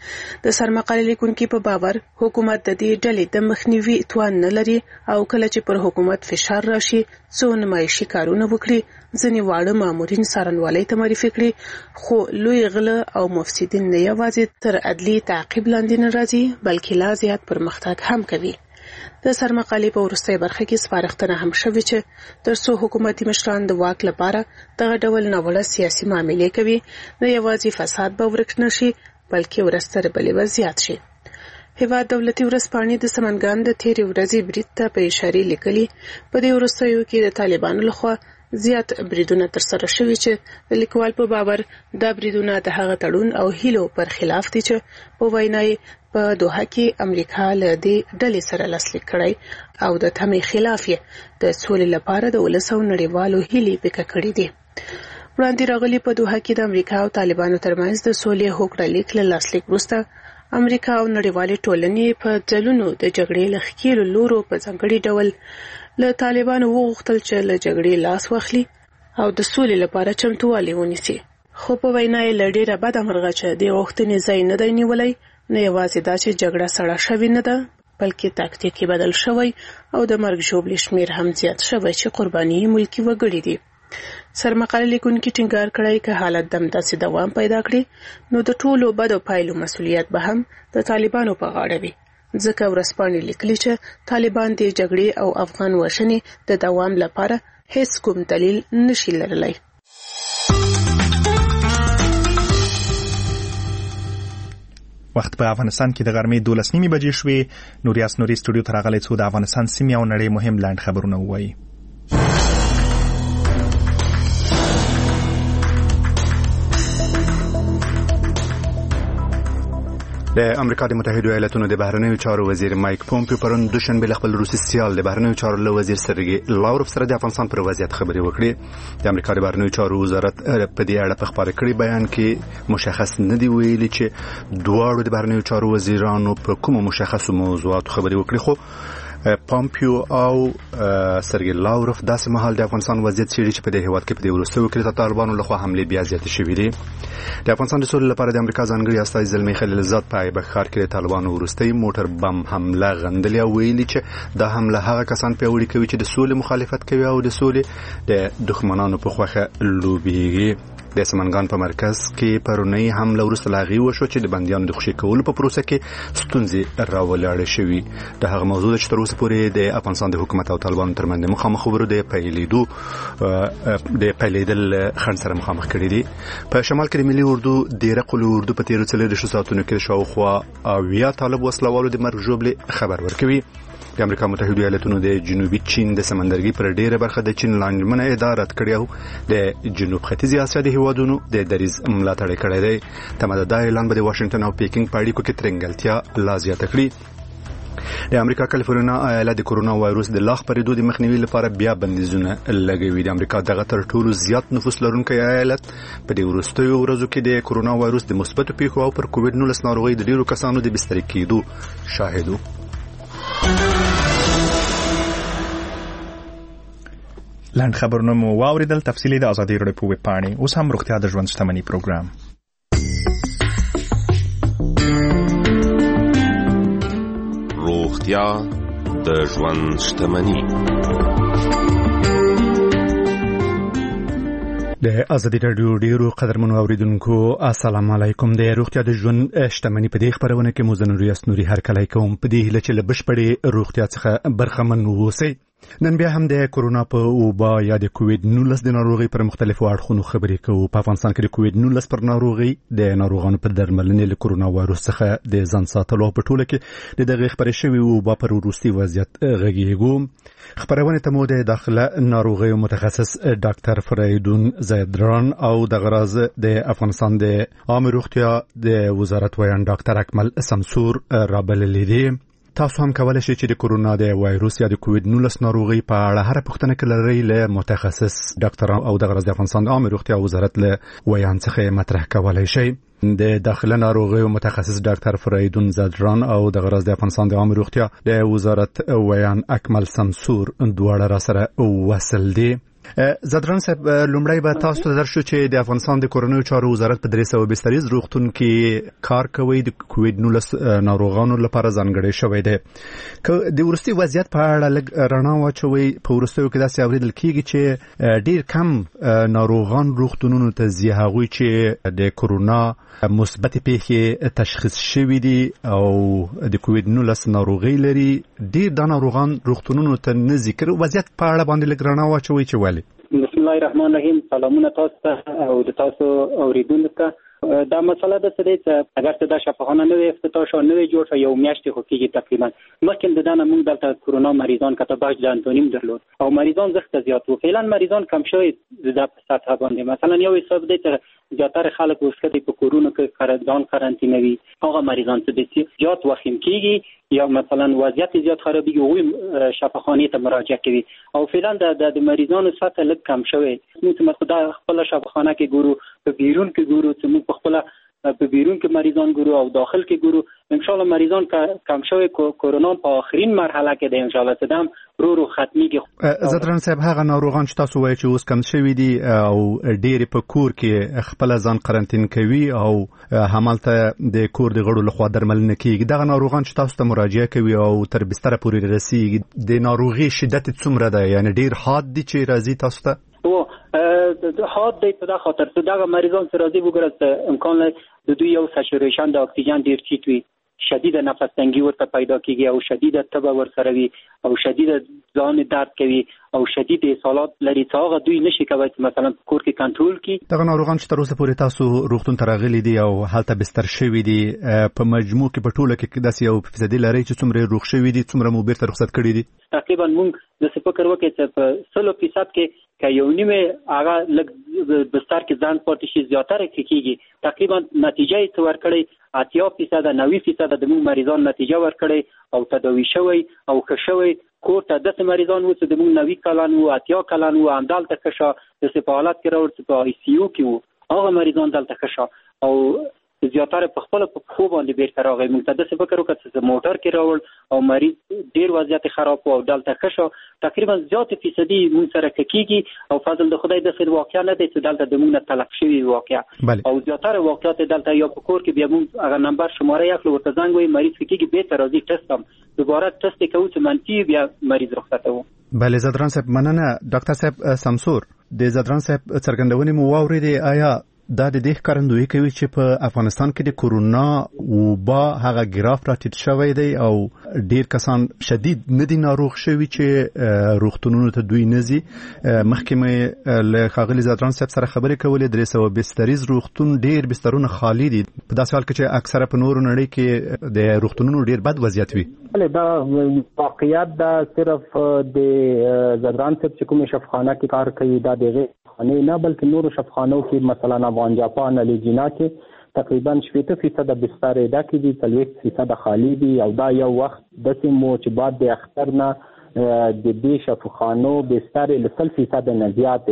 د سرمقالې لیکونکو په باور حکومت د دې ډلې د مخنیوي توان نه لري او کله چې پر حکومت فشار راشي څو نمایشي کارونه وکړي ځنې واړه مامورین څارنوالۍ ته معرفي کړي خو لوی غله او مفسدین نه یوازې تر عدلي تعقیب لاندې نه راځي بلکې لا زیات پرمختګ هم کوي. د سرمقالې په وروستۍ برخه کې سپارښتنه هم شوې چې ترڅو حکومتي مشران د واک لپاره دغه ډول ناوړه سیاسي معاملې کوي نه یوازې فساد به ورک نشي بلکې ورستر بلې به زیات شي. هیواد دولتي ورځپاڼې د سمنګان د تیرې ورځې برید ته په اشاره لیکلي په دې وروستیو کې د طالبانو لخوا زیات بریدونه ترسره شوي چې د لیکوال په باور دا بریدونه د هغه تړون او هیلو پر خلاف دي چې په وینای په دوحه کې امریکا له دې ډلې سره لاسلیک کړی او د تمې خلاف یې د سولې لپاره د ولسو نړیوالو هیلې پکې کړې دي. وړاندې راغلي په دوحه کې د امریکا او طالبانو ترمنځ د سولې هوکړه لیک له لاسلیک وروسته امریکا او نړیوالې ټولنې په ځلونو د جګړې له ښکېلو لورو په ځانګړي ډول له طالبانو وغوښتل چې له جګړې لاس واخلي او د سولې لپاره چمتووالی ونیسي. خو په وینا یې له ډېره بده مرغه چې د غوښتنې ځای نه دی نیولی نه یوازې دا چې جګړه سړه شوې نه ده بلکې تاکتیکي بدل شوی او د مرګ ژوبلې شمېر هم زیات شوی چې قرباني ملکي وګړي دي. سرمقالې لیکونکي ټینګار کړی که حالت دمداسې دوام پیدا کړي نو د ټولو بدو پایلو مسؤلیت به هم د طالبانو په غاړه وي ځکه ورځپاڼې لیکلي چې طالبان د جګړې او افغان وژنې د دوام لپاره هیڅ کوم دلیل نشي لرلی. وخت په افغانستان کې د غرمې 12:30 بجې شوې. نوریاس نوري سټوډیو ته راغلی څو د افغانستان سیمې او نړۍ مهم لاند خبرونه ووایي. د امریکا د متحده ایالاتونو د بهرنیو چارو وزیر مایک پومپیو پرون دوشنبه له خپل روسي سیال د بهرنیو چارو له وزیر سرګي لاوروف سره د افغانستان پر وضعیت خبرې وکړې. د امریکا د بهرنیو چارو وزارت په دې اړه په خبري کړي بیان کې مشخص نه دی ویلي چې دواړو د بهرنیو چارو وزیرانو په کومو مشخصو موضوعاتو خبرې وکړي خو پومپیو او سرګي لاوروف داسې مهال د افغانستان وضعیت څېړي چې په دې هیواد کې په دې وروستیو کې د طالبانو لخوا حملې بیا زیاتې شوې دي. د افغانستان د سولې لپاره د امریکا ځانګړي استازي زلمي خلیلزاد په ایبک ښار کې د طالبانو وروستۍ موټر بم حمله غندلې او ویلي چې دا حمله هغه کسان پیاوړي کوي چې د سولې مخالفت کوي او د سولې د دښمنانو په خوخه لوبېږي. د سمنګان په مرکز کې پرونی حمله وروسته لاغي وشو چې د بنديانو د خوشي کولو په پروسه کې ستونزې راولاړې شوې. د هغه موضوع چې تر اوسه پورې د افغانستان د حکومت او طالبانو ترمنځ مخامخ خبرو د پیلېدل خنډ سره مخامخ کړي دي. په شمال کې د ملي اردو د رقل اردو په تیر څلور ساعتونو کې شاوخوا 80 طالب وسلوالو د مرګ ژوبلې خبر ورکوي. د امریکا متحده ایالاتونو د جنوبي چین د سمندرګي پر ډیره برخه د چین لاندمنه اداره کړی او د جنوب ختیځ اسیا د هیوادونو د دریز ملاتړ کړی دی. تمه ده اعلان به د واشنگټن او پیکینګ په اړیکو کې ترنګلتیا لا زیاته کړي. د امریکا کالیفورنیا ایالت د کورونا وایروس د لاغ پرېدو د مخنیوي لپاره بیا بندیزونه لګوي. د امریکا دغه تر ټولو زیات نفوس لرونکی ایالت په دې وروستیو ورځو کې د کورونا وایروس د مثبتو پیښو او پر کووډ-19 ناروغۍ د ډیرو کسانو د بسترې کېدو شاهد و. لاند خبرونه مو واوریدل. تفصیلی د ازادي راډیو په ویب پاڼې. اوس هم روغتیا د ژوند شتمنۍ پروګرام. روغتیا د ژوند شتمنۍ. د ازادي راډیو ډیرو قدرمنو اوریدونکو السلام علیکم. د روغتیا د ژوند شتمنۍ په دې خبرونه کې مو زنوریاس نوري هر کله کوم په دې هله چې لبشپړې روغتیا څخه برخمن ووسی. نن بیا هم د کورونا په وبا یا د کووډ-19 د ناروغي پر مختلفو اړخونو خبرې کوو. په افغانستان کې د کووډ-19 پر ناروغي د ناروغانو په درملنې له کورونا وایروس څخه د ځان ساتلو په ټوله کې د دغه خبرې شوی وبا پر وروستي وضعیت غږیږو. خبرونه ته مو د داخله ناروغي متخصص ډاکټر فریدون زیدران او د غراز د افغانستان د عامه روغتیا د وزارت ویان ډاکټر اکمل سمسور رابللی دي. تاسو هم کولای شئ چې د کورونا د وایروس یا د کووډ-19 ناروغي په اړه هر پوښتنه کې لرئ له متخصص ډاکټر او د غرض د افغانستان عامه روغتیا وزارت له ویان څخه مطرح کولای شئ. د داخله ناروغیو متخصص ډاکټر فریدون زادران او د غرض د افغانستان د عامه روغتیا د وزارت ویان اکمل سمسور دواړه را سره وصل دي. زدران صاحب لومړی به تاسو ته درشو چې د افغانستان د کورونو چارو وزارت په 300 بستریز روغتون کې کار کوي د کووید 19 ناروغانو لپاره ځانګړی شوی دی. د ورستي وضعیت په اړه لږ رڼا واچوي. په ورستیو کې داسې اوریدل کیږي چې ډیر کم ناروغان روغتونونو ته ځي، هغوی چې د کورونا مثبت پیښې تشخیص شوي دي او د کووید 19 ناروغي لري. ډیر د ناروغان روغتونونو ته نه ځي. که وضعیت په اړه باندې لږ رڼا واچوي چې ولې. بسم الله الرحمن الرحیم. سلامونه تاسو ته او د تاسو اوریدونکو ته. دا مسله د څه دی چې اگر څه د شفاخانه نوې افتتاح شو نوې جوړ شو یو میاشتې خو کېږي تقریبا. مخکې د دانه موږ دلته کورونا مریضان کته باج د انټونیم درلود او مریضان زخت زیات وو. فعلا مریضان کم شوی د سطح باندې. مثلا یو حساب دی چې زیاتره خلک وسکتي په کورونا کې قرضدان قرنطینوي. هغه مریضان چې زیات وخیم کېږي یا مثلا وضعیت زیات خرابېږي او شفاخانه ته مراجعه کوي او فعلا د مریضانو سطح لږ کم شوی. موږ مثلا خپل شفاخانه کې ګورو، په بیرون کې ګورو چې موږ خپل په بیرون کې مریضان ګورو او داخل کې ګورو. ان شاء الله مریضان کم شوی. کورونا په آخرین مرحله کې دی ان شاء الله صدام رو ختميږي. زدران صاحب هغه ناروغان چې تاسو وایي چې اوس کم شوی دي او ډېر په کور کې خپل ځان قرنټین کوي او همالته د کور د غړو لخوا درملنه کیږي، دغه ناروغان چې تاسو ته مراجعه کوي او تر بستر پورې رسیږي، د ناروغي شدت څومره ده؟ یعنی ډېر حاد دي چې راځي تاسو ته؟ حاد دی په دا خاطر چې دغه مریضان چې راځي وګورئ امکان لري د دوی یو سچوریشن د اکسیجن ډیر ټیټ وي، شدید نفس تنګي ورته پیدا کیږي او شدید تبه ورسره وي او شدید ځان درد کوي او شدید اسهالات لري چې هغه دوی نشي کوي مثلا کور کې کنټرول کړي. دغه ناروغان چې تر اوسه پورې تاسو روغتون ته راغلي دي او هلته بستر شوي دي، په مجموع کې په ټوله کې داسې یو فیصدي لري چې څومره روغ شوي دي، څومره مو بیرته رخصت کړي دي؟ تقریبا موږ د فکر وکړو چې په 100% کې یو نیمه هغه لږ بستر کې ځان پاتې شي زیاتره کېږي. تقریبا نتیجه یې څور کړي 80% 90% د موږ مریضان نتیجه ورکړي او تداوي شوی او ښه شوی. کور ته د مریضان وو چې د موږ 90 کلن وو 80 کلن وو همدال ته ښه د سپالات کې راوړل په آی سی یو کې وو هغه مریضان دلته ښه او زیاتره په خپل په خو باندې بیرته راغی. موږ ته د فکر وکړ چې موټر کې راوړل او مریض ډیر وضعیت خراب او دلته ښه تقریبا زیات فیصدي موږ سره کېږي او فضل د خدای د خیر واقعا نه دی چې دلته د موږ نه تلف شوی واقعا او زیاتره واقعات دلته یو په کور کې بیا موږ هغه نمبر شماره یې خپل ورته زنګ وي مریض کېږي به تر راځي ټسټم دوباره ټسټ کوي چې منفي بیا مریض رخصتو. بله زدران صاحب مننه. ډاکټر صاحب سمسور د زدران صاحب څرګندونې مو واورېدې، آیا دا د دې ښکارندویي کوي چې په افغانستان کې د کورونا وبا هغه ګراف را ټیټ شوی دی او ډیر کسان شدید نه دي ناروغ شوي چې روغتونونو ته دوی نه ځي؟ مخکې مې له ښاغلي زدران صاحب سره خبرې کولې، 300 بستریز روغتون ډیر بسترونه خالي دي په داسې حال کې چې اکثره په نورو نړۍ کې د روغتونونو ډیر بد وضعیت وي. دا واقعیت دا صرف د زدران صاحب چې کومه شفاخانه کې کار کوي دا دغه نه بلکې نورو شفاخانو کې مثلا افغان جاپان الیجینا کې تقریبا 70% بستر ادا کړي، 30% خالی دي او دا یو وخت د سیمو چې بعد د اختر نه د دې شفاخانو بستر له 30% نه زیات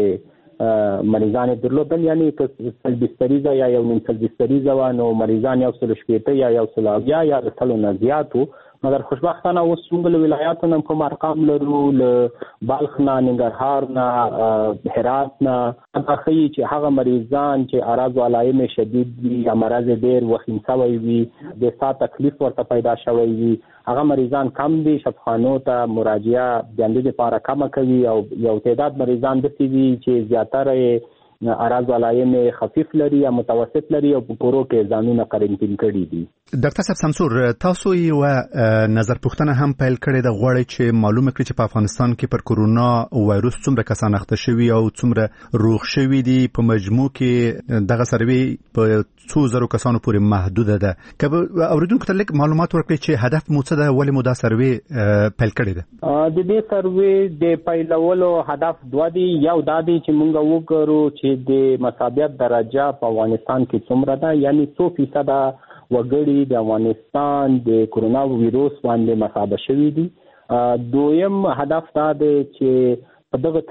مریضان درلودل، یعنی که بستریزه یا یو نیم بستریزه و نو مریضان یو 180 یا یو 100 یا له نه زیات وو. مګر خوشبختانه اوس موږ له ولایاتو نه کوم ارقام لرو، له بلخ نه، ننګرهار نه، هرات نه، هغه چې هغه مریضان چې اعراض او علائم شدید وي یا مرض ډیر وخیم شوی وي د سات تکلیف ورته پیدا شوی وي هغه مریضان کم دي، شفاخانو ته مراجعه د اندازې لپاره کم کوي او یو تعداد مریضان د سی وي چې زیاتره اعراض علائم خفیف لري یا متوسط لري او په کورو کې ځانونه قرنټین کړي دي. ډاکټر صاحب سمسور، تاسو یو نظر پوښتنه هم پیل کړې د غوړی چې معلومه کړي چې په افغانستان کې پر کورونا وایروس څومره کسان اخته شوي او څومره روغ شوي دي. په مجموع کې دغه سروي په 200 کسانو پورې محدوده ده. که اوریدونکو ته لیک معلومات ورکړي چې هدف مو څه ده، ولې مو دا سروي پیل کړی ده؟ د دې سروي د پیلولو هدف دوه دي. یو دا دی چې موږ وګورو چې د مصابیت درجه په افغانستان کې څومره ده، یعنی 100% وګړي د افغانستان د کورونا وایروس باندې مصابه شوي دي. دویم هدف دا دی چې په دغه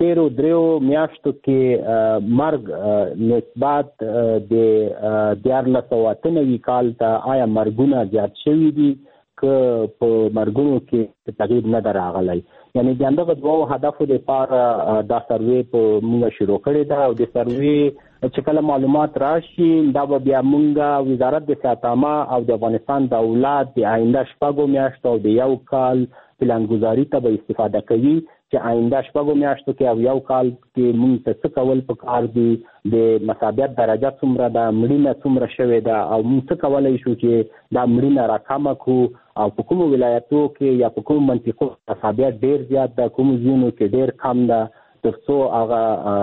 13 میاشتو کې مرګ نسبت د 1998 کال ته آیا مرګونه زیات شوي دي په مرګونو کې تغییر نه راغلی. یعنی دغه دوه هدفو لپاره دا سروې په موږ شروع کړې ده او د سروې چې کله معلومات راشي دا به بیا موږ وزارت د صحت عامه او د افغانستان دولت د آینده 6 میاشتو او د 1 کال پلانګذاري ته به استفاده کوي چې آینده 6 میاشتو کې او 1 کال کې موږ څه کول پکار دي، د مصابیت درجه څومره ده، مړینه څومره شوې ده او موږ څه کولای شو چې دا مړینه راکمه کړو او په کومو ولایتو کې یا په کومو منطقو مصابیت ډیر زیات ده، کومو ځینو کې ډیر کم ده، ترڅو هغه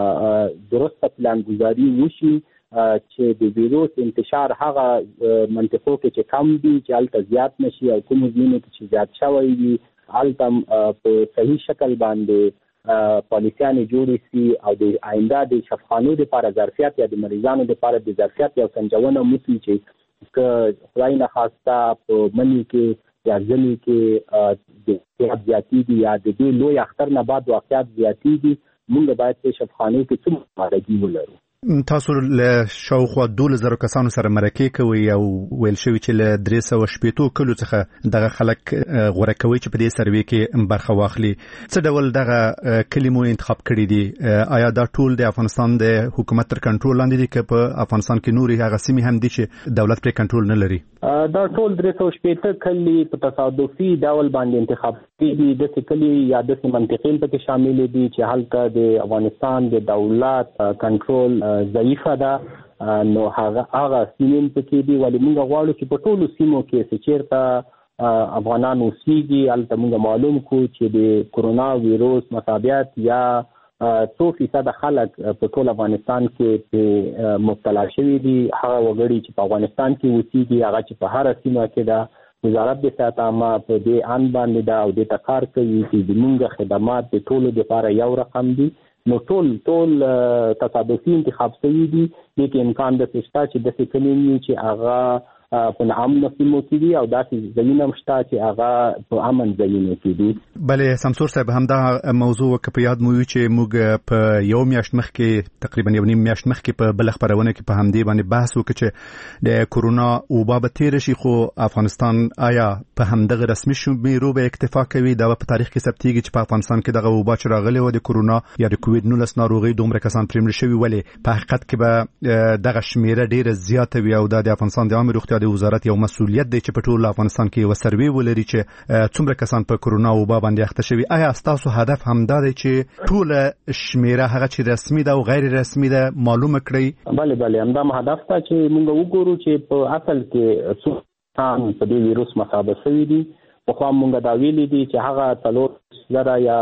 درسته پلانګذاري وشي چې د ویروس انتشار هغه منطقو کې چې کم دي چې هلته زیات نشي او کومو ځینو کې چې زیات شوی وي هلته په صحیح شکل باندې پالیسیانې جوړې سي او د آینده د شفاخانو لپاره ظرفیت یا د مریضانو لپاره د ظرفیت یو سنجونه وشي چې خدای نه خواسته په مني کې یا ځنې کې د احتیاط زیاتې دي یا د دې لوی اختر نه بعد واقعیت زیاتې دي، موږ باید په شفاخانو کې څومره آمادګي ولرو. تاسو له شاوخوا 12,000 کسانو سره مرکې کوي او ویل شوی چې له 380 کلو څخه دغه خلک غوړه کوي چې په دې سروې کې برخه واخلي. څه ډول دغه کلمو انتخاب کړی دي؟ آیا دا ټول د افغانستان د حکومت تر کنټرول لاندې دي که په افغانستان کې نوري هغه سیمې هم دي چې دولت پر کنټرول نه لري؟ دا ټول 380 کلی په تصادفي ډول باندې انتخاب کیږي. د کلی یا د منطقې په کې شامل دي چې هلته د افغانستان د دولت کنټرول ضعیفه ده، نو هغه سیمې پکې دي. ولې موږ غواړو چې په ټولو سیمو کې چې چیرته افغانان اوسېږي هلته موږ معلوم کړو چې د کرونا ویروس مصابیت یا 100% خلک په ټول افغانستان کې مبتلا شوي دي. هغه وګړي چې په افغانستان کې اوسېږي هغه چې په هر سیمه کې ده، وزارت د صحت عامه په دې ان باندې ده او د کار کوي چې زموږ خدمات د ټولو لپاره یو رقم دي. نو ټول تصادفي انتخاب شوي دي، لیکن امکان د شته چې د سکلینی چې هغه په امن سیمو کې دي او داسې زمینه مشته چې هغه په امن ځایونو کې دي. بلې سمسور صاحب همدا موضوع په یاد مو چې موږ په یو میاشت مخکې تقریبا یو نیم میاشت مخکې په بل خبرونه کې په همدې باندې بحث وکړو چې د کرونا وبا به تیر شي، خو افغانستان آیا په همدغه رسمي شمیرو به اکتفا کوي؟ دا په تاریخ کې ثبتېږي چې په افغانستان کې دغه وبا چې راغلی و د کرونا یا د کووید 19 ناروغي دومره کسان پرې مړه شوي، ولې په حقیقت کې به دغه شمیره ډیره زیاته وي او د افغانستان د عامه روغتیا د وزارت یو مسؤلیت دی چې په ټول افغانستان کې یو سروې ولري چې څومره کسان په کرونا وبا باندې اخته شوي. آیا تاسو هدف همدا دی چې ټول شمیره هغه چې رسمي ده او غیر رسمي ده معلومه کړئ؟ بله همدا هدف ته چې موږ وګورو چې په اصل کې څومره په دې ویروس مصابه شوي دي. پخوا موږ دا ویلي دي چې هغه 3,000 یا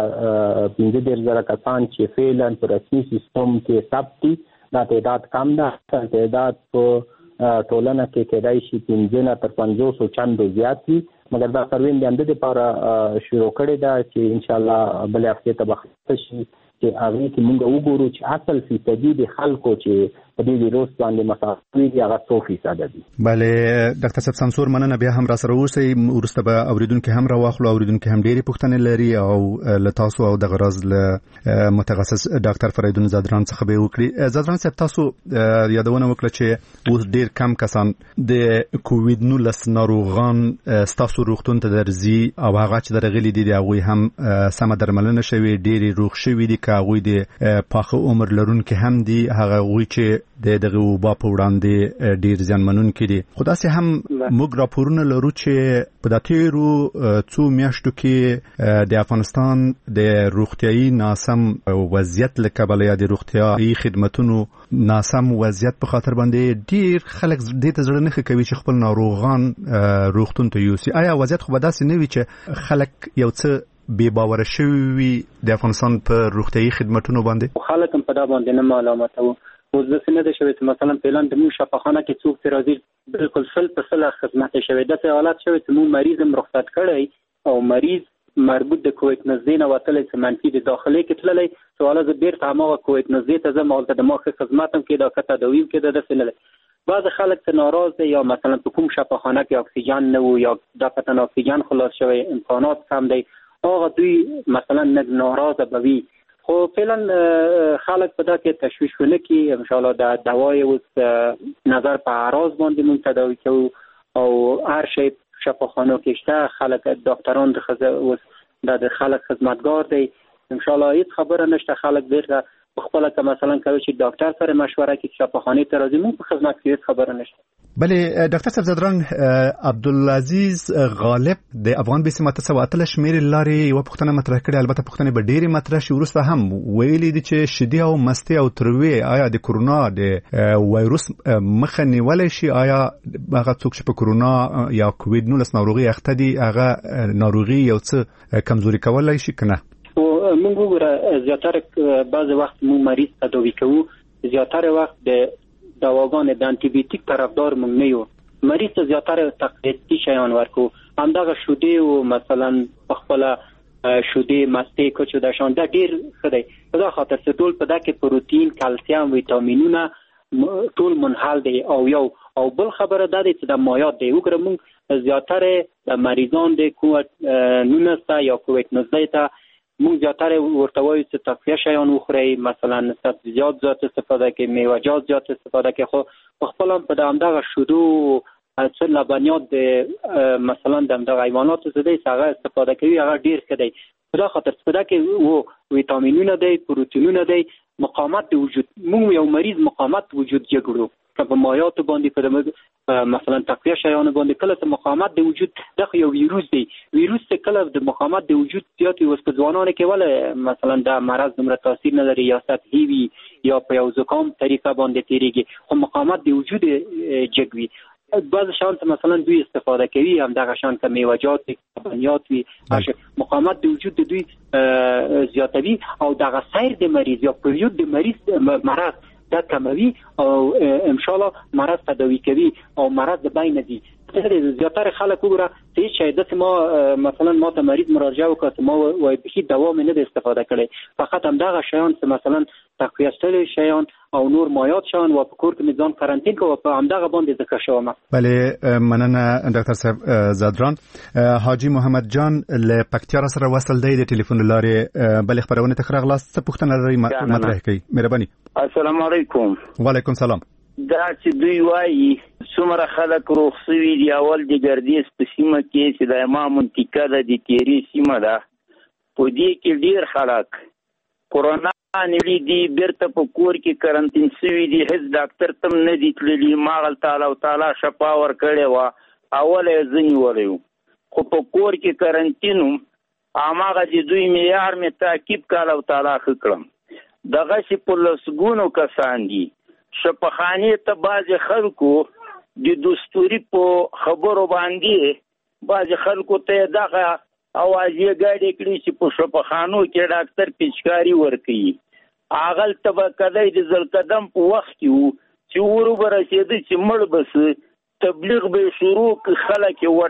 15,000 کسان چې فعلا په رسمي سیستم کې ثبت دي دا تعداد کم ده. تعداد په ټولنه کې کېدای شي 15 تر 500 چندو زیات وي، مګر دا سروې د اندازې لپاره شروع کړې ده چې ان شاء الله بل هفته ته بخښته شي چې هغه کې موږ وګورو چې اصل فیصدي د خلکو چې په دې ویروس باندې مصابه دي هغه 100% دي. بله ډاکټر صاحب سمسور مننه بیا هم را سره اوسئ. ورسته به اوریدونکو هم راواخلو، اوریدونکو هم ډېرې پوښتنې لري او له تاسو او د غرض له متخصص ډاکټر فریدون زادران څخه به وکړي. زادران صاحب تاسو یادونه وکړه چې اوس ډېر کم کسان د کووید 19 ناروغان ستاسو روغتون ته درځي او هغه چې درغلي دي هغوی هم سمه درملنه شوي، ډېرې روغ شوي دي، که هغوی د پاخه عمر لرونکي هم دي، هغوی چې دغه وبا په وړاندې ډیر زیانمنونکي دي. خو داسې هم موږ راپورونه لرو چې په د تیرو څو میاشتو کې د افغانستان د روغتیايي ناسم وضعیت له کبله یا د روغتیايي خدماتونو ناسم وضعیت په خاطر باندې ډیر خلک دې ته زړه نه ښه کوي چې خپل ناروغان روغتون ته یوسي. آیا وضعیت خو به داسې نه وي چې خلک یو څه بې باوره شوي وي د افغانستان په روغتیايي خدماتونو باندې؟ خلک هم په دا باندې نه معلومات وو. اوس داسې نه ده شوی چې مثلا فعلا د موږ شفاخانه کې څوک چې راځي بالکل 100% خدمت شوی. داسې حالات شوی چې موږ مریض هم رخصت کړی او مریض مربوط د کووید 19 نه وتلی چې منفي د داخلي کې تللی، سواله زه بیرته هماغه کووید 19 ته ځم هلته د ما ښه خدمت هم کېده که تداوي هم کېده، داسې نه دی. بعض خلک چې ناراض دي یا مثلا په کوم شفاخانه کې اکسیجن نه و یا دا پتن اکسیجن خلاص شوی، امکانات کم دی، هغه دوی مثلا ناراضه به وي. خو فعلا خلک په دا کې تشویش ونه کړي. ان شاء الله د دوای اوس نظر په اعراض باندې موږ تداوي کوو او هر شی شفاخانو کې شته، خلک ډاکټران د خلک خدمتګار دی. ان شاء الله هیڅ خبره نشته. خلک بیرته خپل که مثلا کوي چې ډاکټر سره مشوره کوي شفاخانه ته راځي، موږ په خدمت کې هیڅ خبره نشته. بله ډاکټر صاحب زدران عبدالعزیز غالب د افغان بي سي ماته سواتله شمیر لاري یو پښتنه مطرح کړي. البته پښتنه به ډېری مطرح شي. ورسته هم ویلي دي چې شدي او مستی او تروي آیا د کورونا د وایروس مخه نیولای شي؟ آیا هغه څوک چې په کورونا یا کووید 19 ناروغي اخته دي هغه ناروغي یو څه کمزوري کولای شي کنه؟ موږ وګوره زیاتره بعض وخت موږ مریض تداوی کوو، زیاتره وخت د دواګان د انټي بیوټیک طرفدار موږ نه یو. مریض ته زیاتره تقویتی شیان ورکو، همدغه شودې او مثلا خپل شودې مستی کوچو د شان د ډیر خدای په دا خاطر چې ټول په دغه پروتین، کلسیم، ویټامینونه ټول منحل دي. او بل خبره ده چې د مایعات دی. وګوره موږ زیاتره د مریضان د کووید 19 یا کووید 19 ته موږ زیاتره ورته وایو چې تقویه شیان وخورئ، مثلا سبزیجات زیات استفاده کړئ، میوه‌جات زیات استفاده کړئ. خو خپل هم په همدغه شودو څه لبنیات د مثلا د همدغه حیواناتو څخه هغه استفاده کوي، هغه ډیر ښه دی. په دا خاطر استفاده کوي ویټامینونه دی، پروتینونه دی، مقاومت د وجود. موږ یو مریض مقاومت وجود جوړو په مایعاتو باندې، په مثلا تقویه شیانو باندې. کله چې مقاومت د وجود دغه یو ویروس دی، ویروس چې کله د مقاومت د وجود زیات وي، په ځوانانو کې ولې مثلا د مرض دومره تاثیر نه لري، یا سطحي وي یا په یو زکام طریقه باندې تیریږي، خو مقاومت د وجود جګوي. بعض شان مثلا دوی استفاده کوي همدغه شان که میوه‌جات، لبنیات وي، مقاومت د وجود دوی زیاتوي او دغه سیر د مریض یا پریود د مریض مرض دا کموي او ان شاء الله مرض تداوی کوي او مرض د بین دي. زیاتره خلک وګوره چې شاید ما مثلا ما ته مریض مراجعه وکړه، ما وایي به دوا مې نه استفاده کړي، فقط همدغه شیان چې مثلا تقویه شوی شیان او نور مایعات شیان و په کور کې میزان کارانتین کو په همدغه باندې ذکر شوم. بله مننه ډاکټر صاحب زادران. حاجی محمد جان له پکتیا سره وصل دی د ټلیفون لارې. بل خبرونه تخرغ لاس څه پوښتنه لري مطرح کړي؟ مهرباني. السلام علیکم. وعلیکم سلام. دا چې دوی وایي څومره خلک روغ شوي دي، اول د ګردیز په سیمه کې چې د ما منطقه ده د تیری سیمه ده، په دې کې ډیر خلک کورونا نیولي دي، بیرته په کور کې کرنټین شوي دي، هیڅ ډاکټر تم نه دي تللي. ما الله تعالی شفا ورکړې وه، اول یې زه نیولی وم، خو په کور کې کرنټین وم. هماغه د دوی معیار مې تعقیب کړ، الله تعالی ښه کړم. دغسې په لسګونو کسان دي. شفاخانې ته بعضې خلکو د دستوري په خبرو باندې بعضې خلکو ته دغه اوازې ګاډې کړي چې په شفاخانو کې ډاکټر پیچکاري ورکوي. هغلته به کدی د ذوالقدم په وخت کې وو چې ورو به رسېده چې مړ به تبلیغ به شروع کړي، خلک یې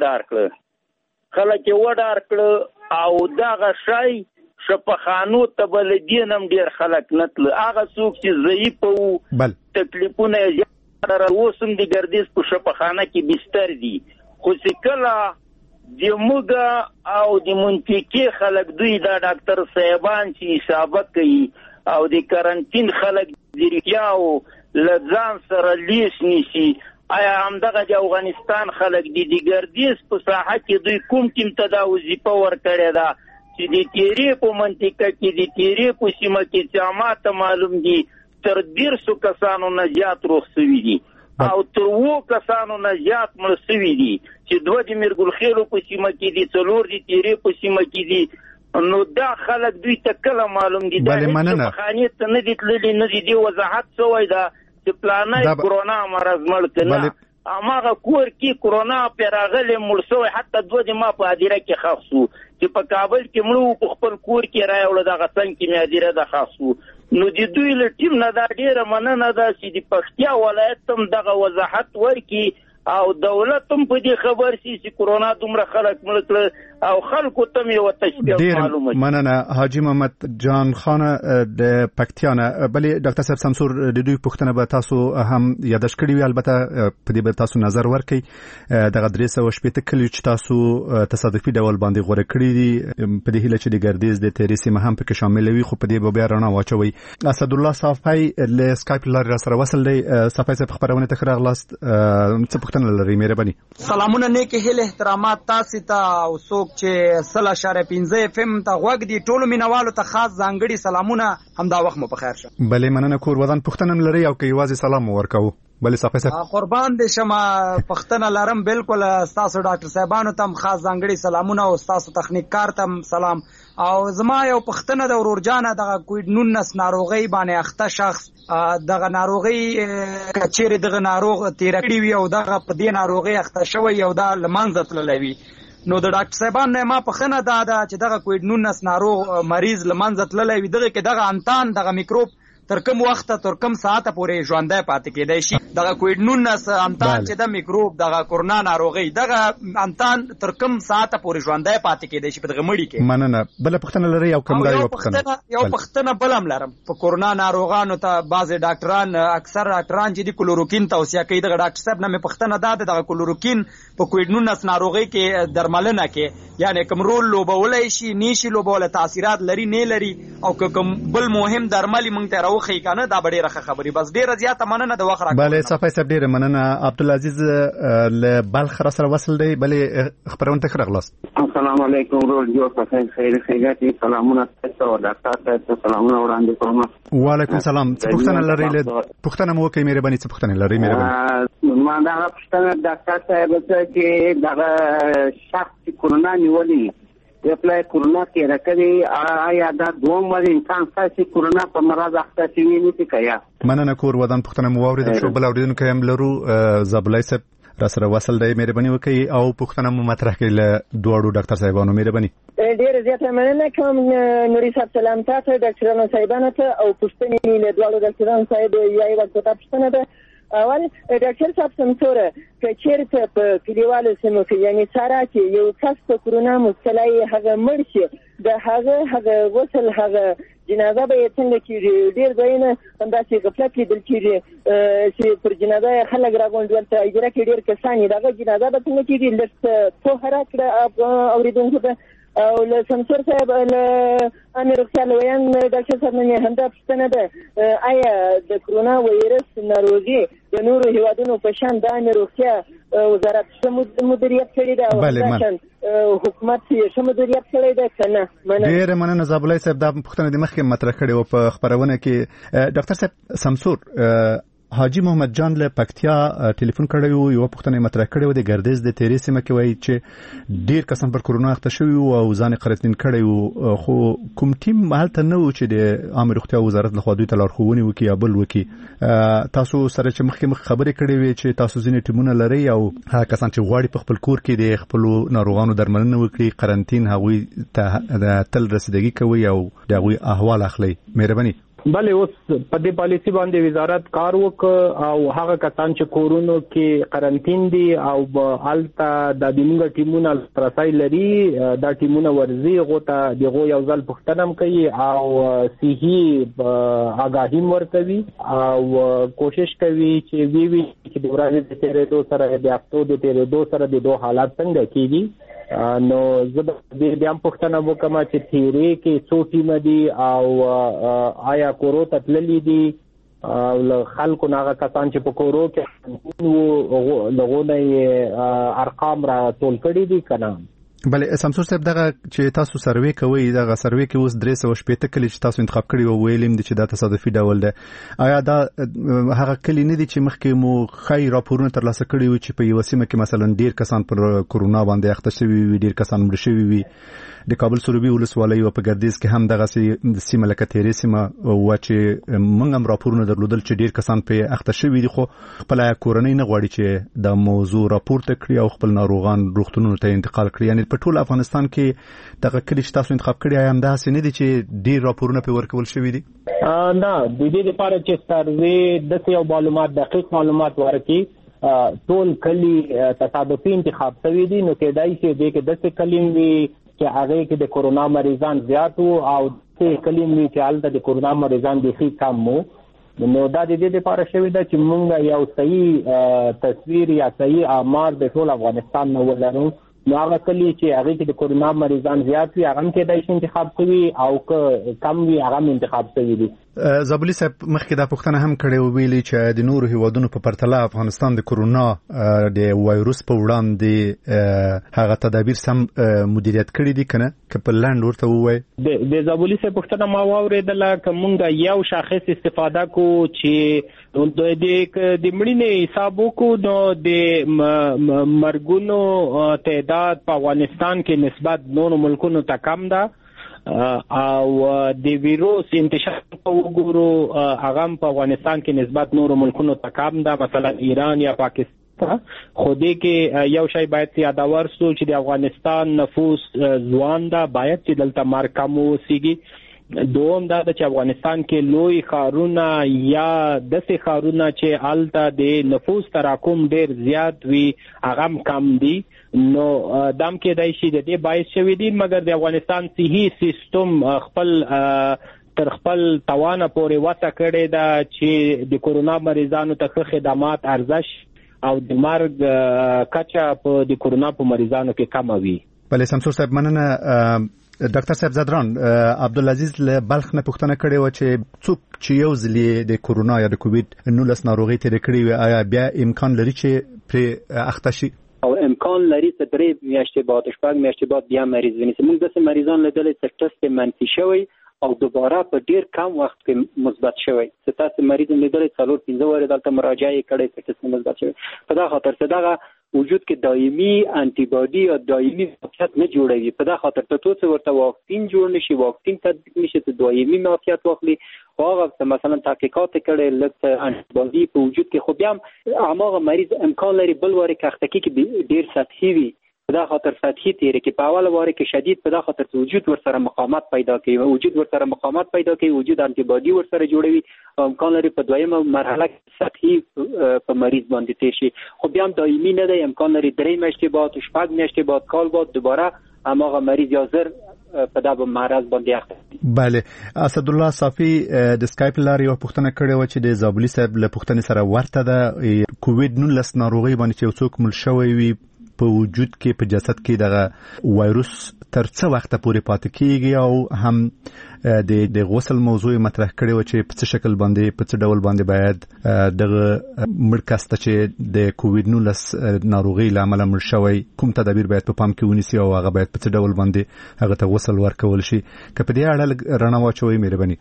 وډار کړه او دغه شی شفاخانو ته بلدین هم ډیر خلک نتله. هغه څوک چې ضعیف وو تکلیفونه یې اوسم د ګردیز په شفاخانه کې بستر دي، خو چې کله د موږ او د منطقې خلک دوی دا ډاکټر صاحبان چې حسابه کوي او د کرنټین خلک د ریاو له ځان سره لیس نیسي، آیا همدغه د افغانستان خلک د ګردیز په ساحه کې دوی کوم ټیم ته دا وظیفه ورکړې ده چې د تیری په منطقه کې د تیری په سیمه کې چې ماته معلوم دي تر 150 کسانو نه زیات روغ شوي دي او تر 20 کسانو نه زیات مړ شوي دي، چې 2 د میرګلخیلو په سیمه کې دي، 4 د تیری په سیمه کې دي. نو دا خلک دوی ته کله معلوم دي؟ دا خانې ته نه دي تللي، نه دي وضاحت شوی ده چې پلانای کورونا مرض مړ کړه. هماغه کور کې کورونا پې راغلی مړ شوی، حتی 2 د ما په هدیره کې ښخ شو چې په کابل کې مړه په خپل کور کې راوړه دغه څنګ کې مې هدیره ده ښخ شو. نو د دوی له ټیم نه دا ډېره مننه ده چې د پکتیا ولایت هم دغه وضاحت ورکړي او دولت هم په دې خبر شي چې کورونا دومره خلک مړه کړه او خلکو ته مې ورته تشبیه معلومه. مننه حاجی محمد جان خان د پکتیا نه. بلې ډاکټر صاحب سمسور د دوی پوښتنه به تاسو هم یاداش کړي وي، البته په دې به تاسو نظر ورکړئ. دغه 380 کلی چې تاسو تصادفي ډول باندې غوره کړي دي، په دې هیله چې د ګردیز د تیری سیمه هم پکې شامل وي، خو په دې به بیا رڼا واچوي. اسدالله صافی له سکایپ لارې سره وصل دی. صافی صاحب خبرونه ته راغلاست، څه پوښتنه پوښتنه لري مهرباني. سلامونه نیک هیله احترامات تاسو ته او څوک چې 0.15 FM ته غوږ دي ټولو مینوالو ته خاص ځانګړي سلامونه همدا وخت مو په خیر شه. بلې مننه کور ودان پوښتنه لري او که یوازې سلام ورکاو بلې صاحب قربان دې شمه پښتنه لرم بالکل تاسو ډاکټر صاحبانو ته خاص ځانګړي سلامونه او تاسو تخنیک کار ته سلام او زما یو پښتنه د ورورجانه دغه کووډ-19 ناروغي باندې اخته شخص دغه ناروغي کچېره دغه ناروغ تیر کړی وي او دغه په دې ناروغي اخته شوی او دا لمنځه تللی وي نو د ډاکټر صاحبان نه ما پښنه دا چې دغه کووډ-19 ناروغ مریض لمنځه تللی وي دغه کې دغه انتان دغه میکروب تر کوم وخت تر کوم ساعت پورې ژوندۍ پاتې کېدای شي دغه کووډ-19 انتان چې د میکروب دغه کورونا ناروغي دغه انتان تر کوم ساعت پورې ژوندۍ پاتې کېدای شي په دغه مړی کې. مننه بل پښتنه لري او کوم یو پښتنه بلم لرم په کورونا ناروغانو ته بعض ډاکټران اکثر ډاکټران چې د کلوروکین توصیه کوي دغه ډاکټر صاحب نه پښتنه دغه کلوروکین په کووډ-19 ناروغي کې درملنه کې یعنی کوم رول لوبولای شي نشي لوبول تاثیرات لري نه لري او کوم بل مهم درمل مونږ ته خی کنه دا ډیره خبري بس ډیره زیاته مننه د وخت راکړه. بله صافي صاحب ډیره مننه. عبدالعزیز له بلخ سره وصل دی بله خبرونه ته خلاص. السلام علیکم رول جو خیر خیراتي سلامونه تاسو او ډاکټر ته سلامونه وړاندې کوم. وعلیکم السلام. پښتنه لري پښتنه مو کوي مهرباني څه پښتنه لري مهرباني. ما دا پښتنه ډاکټر صاحب ته چې دا شخص کورونا نیولې یپلای کورونا کې راکړي آیا دا دوم باندې انسان ساسي کورونا په مرض اخته شي نه کی کیا. مننه کور ودان پښتنه مو اوریدل شو بل اوریدونکو هم لرو زبلای صاحب را سره وصل دی مهرباني وکړي او پښتنه مو مطرح کړي له دوړو ډاکټر صاحبانو مهرباني. ډیر زیاته مننه کوم نوري صاحب سلام تاسو ډاکټرانو صاحبانو ته او پښتنې له دوړو ډاکټرانو صاحب یې وخت ته پښتنه ده اول ډاکټر صاحب سمسوره چې چیرته په کلیوالو سیمو کې یعنی سارا کې یو کس په کورونا مبتلا هغه مړ شي د هغه وصل هغه جنازه به څنګه کېږي ډیر ځایونه همداسې غفلت لیدل کېږي چې پر جنازه خلک راغونډول ته اجرا کې ډیر کسان دغه جنازه به څنګه کېږي لږ پوهه راکړه اوریدونکو ته او له سمسور صاحب له امیر روغتیا ویان ډاکټر صاحب نه همدا پوښتنه ده آیا د کرونا وایرس ناروغي د نورو هیوادونو په شان د امیر روغتیا وزارت څه مدیریت کړی ده او حکومت څه مدیریت کړی ده کنه. ډیر مننه زابلای صاحب دا پوښتنه د مخکې مطرح کړې او په خبرونه کې ډاکټر صاحب سمسور حاجی محمد جان له پکتیا ټلیفون کړی یو پوښتنه مطرح کړې و د ګردیز د تیرې سیمه کې وایي چې ډیر کسان پر کورونا اخته شوي او ځان قرنطین کړی خو کوم ټیم هلته نه و چې د عامه روغتیا وزارت لخوا دوی ته لارښوونې وکړي یا بل وکړي. تاسو سره چې مخکې خبرې کړې وې چې تاسو ځینې ټیمونه لرئ او هغه کسان چې غواړي په خپل کور کې د خپلو ناروغانو درملنه وکړي قرنطین هغوی ته تل رسیدګي کوي او د هغوی احوال اخلي مهرباني. بله اوس په دې پالیسي باندې وزارت کار وکړ او هغه کسان چې کورونو کې قرنطین دي او الته د دینګ ټیمونه ترسای لري دا ټیمونه ورزي غوته دغه یو ځل پښتنم کوي او صحي آگاهی ورکوي او کوشش کوي چې وی چې د ورځې د تیرېدو سره د هفتو د تیرېدو سره د دوه حالات څنګه کیږي نو زه د بیا پښتنه وکم چې تیرې کې څو ټیم دي او آیا کورو ته تللی دي او خلکو ناغه کسان چې په کورو کې لغونه ارقام را ټول کړي دي کنه. بله سمسور صاحب دغه چې تاسو سروې کوي دغه سروې کې اوس 380 کلی چې تاسو انتخاب کړی او ویلم دي چې دا تصادفي ډول ده آیا دا هغه کلی نه دي چې مخکې مو خی راپورونه ترلاسه کړي وي چې په یو سیمه کې مثلا ډیر کسان پر کورونا باندې اخته شوي وي ډیر کسان مړ شوي وي د کابل سروبي ولسوالۍ او په ګردیز کې هم دغه سیمه لکه تیرې سیمه و چې موږ هم راپورونه درلودل چې ډیر کسان په اخته شوي دي خو خپل کورنۍ نه غواړي چې د موضوع راپورته کړي او خپل ناروغان روغتونونو ته انتقال کړي یعنی په ټول افغانستان کې دغه کلی چې تاسو انتخاب کړی هم دا څه نه دي چې ډیر راپورونه په ورکول شوي دي. نه د دې لپاره چې سروې د یو معلومات دقیق معلومات ورکړي ټول کلی تصادفي انتخاب شوی دي نو کېدای شي د دې کلیم وی چې هغه کې د کورونا مریضان زیات او د کلیم وی چې حالت د کورونا مریضان د خې کم وو نو دا د دې لپاره شوی دا چې موږ یو صحیح تصویر یا صحیح آمار د ټول افغانستان نو ولرو نو هغه کلی چې هغه کې د کورونا مریضان زیات وي هغه کې دای شي انتخاب کوي او کم وي هغه انتخاب کوي دي زابلی صاحب مخکې دا پوښتنه هم کړې و ویلي چې د نورو هیوادونو په پرتله افغانستان د کورونا د وایروس په وړاندې هغه تدابیر سم مدیریت کړي دي کنه که په لاند ورته ووایي د زابلی صاحب پوښتنه ما واورېدله که موږ یو شاخص استفاده کو چې د مړینې حساب وکړو نو د مرګونو تعداد په افغانستان کې نسبت نورو ملکونو ته کم ده او د ویروس انتشار په وګورو هغه په افغانستان کې نسبت نورو ملکونو ته کم ده مثلا ایران یا پاکستان خو دې کې یو شی باید یادور سو چې د افغانستان نفوس ځوان ده باید چې دلته مرګ کم وسیږي دوم دا چې افغانستان کې لوی ښارونه یا داسې ښارونه چې هلته د نفوس تراکم ډېر زیات وي هغه هم کم دي نو دام کېدای شي د دې باعث شوي دي مګر د افغانستان صحي سیستم خپل تر خپل توانه پورې وسه کړې ده چې د کورونا مریضانو ته ښه خدمات ارزش او د مرګ کچه په د کورونا په مریضانو کې کمه وي. بله شمسور صاحب مننه. ډاکټر صاحب زدران عبدالعزیز له بلخ نه پوښتنه کړې و چې څوک چې یو ځلې د کورونا یا د کووید 19 ناروغي تیر کړی وي آیا بیا امکان لري چې پر اخته شي او امکان لري چې درې میاشتې بعد شپږ میاشتې بعد بیا مریض ونیسي. موږ د مریضان لیدل چې ټیسټ منفي شوی او دوباره په ډیر کم وخت کې مثبت شوی چې تاسو مریض لیدل 4-5 واره دلته مراجعه کړې چې ټیسټ مثبت شوی په دا خاطر چې دا وجود کې دایمي انټي باډي او دایمي معافیت نه جوړوي په دا خاطر ته څه ورته واکسین جوړ نشي واکسین تطبیق نشي ته دایمي معافیت واخلي هغه مثلا تحقیقات کړي لکه انټي باډي په وجود کې خو بیا هغه مریض امکان لري بل واره کې اختکی کې ډیر سطحي وي په دا خاطر سطحي تیر کې په اول واره کې شدید په دا خاطر وجود ورسره مقاومت پیدا کوي وجود ورسره مقاومت پیدا کوي وجود انټي باډي ورسره جوړوي امکان لري په دویمه مرحله کې سطحي په مریض باندې تیر شي خو بیا هم دایمي نه دی امکان لري 3 میاشتې بعد 6 میاشتې بعد کال بعد دوباره هغه مریض یا زر په دغه مرض باندې اخته. بله اسدالله صافي د سکایپ لاري یو پوښتنه کړې و چې د زابلی صاحب له پوښتنې سره ورته ده کووید 19 ناروغي باندې چې څوک مل شوی وي په وجود کې په جسد کې دغه وایروس تر څه وخت پورې پاتې کیږي او هم د غسل موضوع مطرح کړي و چې په څه شکل باندې په څه ډول باندې باید دغه مرکزته چې د کووید 19 ناروغي لامل مړ شوی کوم تدابیر باید په پام کې ونیسي او هغه باید په څه ډول باندې هغه ته غسل ورکول شي که په دې اړه رڼا واچوي مهرباني.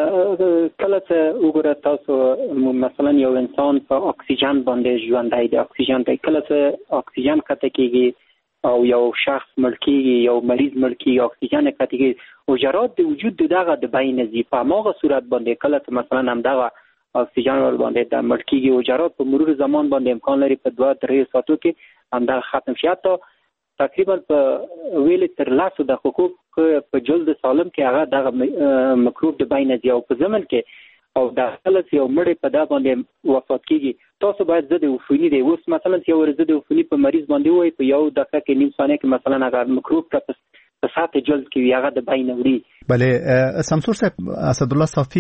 کله چې وګوره تاسو مثلا یو انسان په اکسیجن باندې ژوندی دی اکسیجن دی کله چې اکسیجن کته کېږي او یو شخص مړ کېږي یو مریض مړ کېږي اکسیجن کته کېږي حجرات د وجود دغه د بین زی په ماغه صورت باندې کله چې مثلا هم دغه اکسیجن ور باندې د مړ کېږي حجرات په مرور زمان باندې امکان لري په 2-3 ساعتو کې هم دا ختم شي ته تقریبا په ویل تر لاسو د حقوق په جلد سالم کې هغه دغه مکروب د بین دی او په زمن کې او د خلک یو مړ په دا باندې وفات کیږي تاسو باید زده عفونی دی اوس مثلا یو ورزده عفونی په مریض باندې وای په یو دقیقه کې نیم ثانیه کې مثلا هغه مکروب په ساعت جلد کې هغه د بین وړي. بله شمسور صاحب اسدالله صافي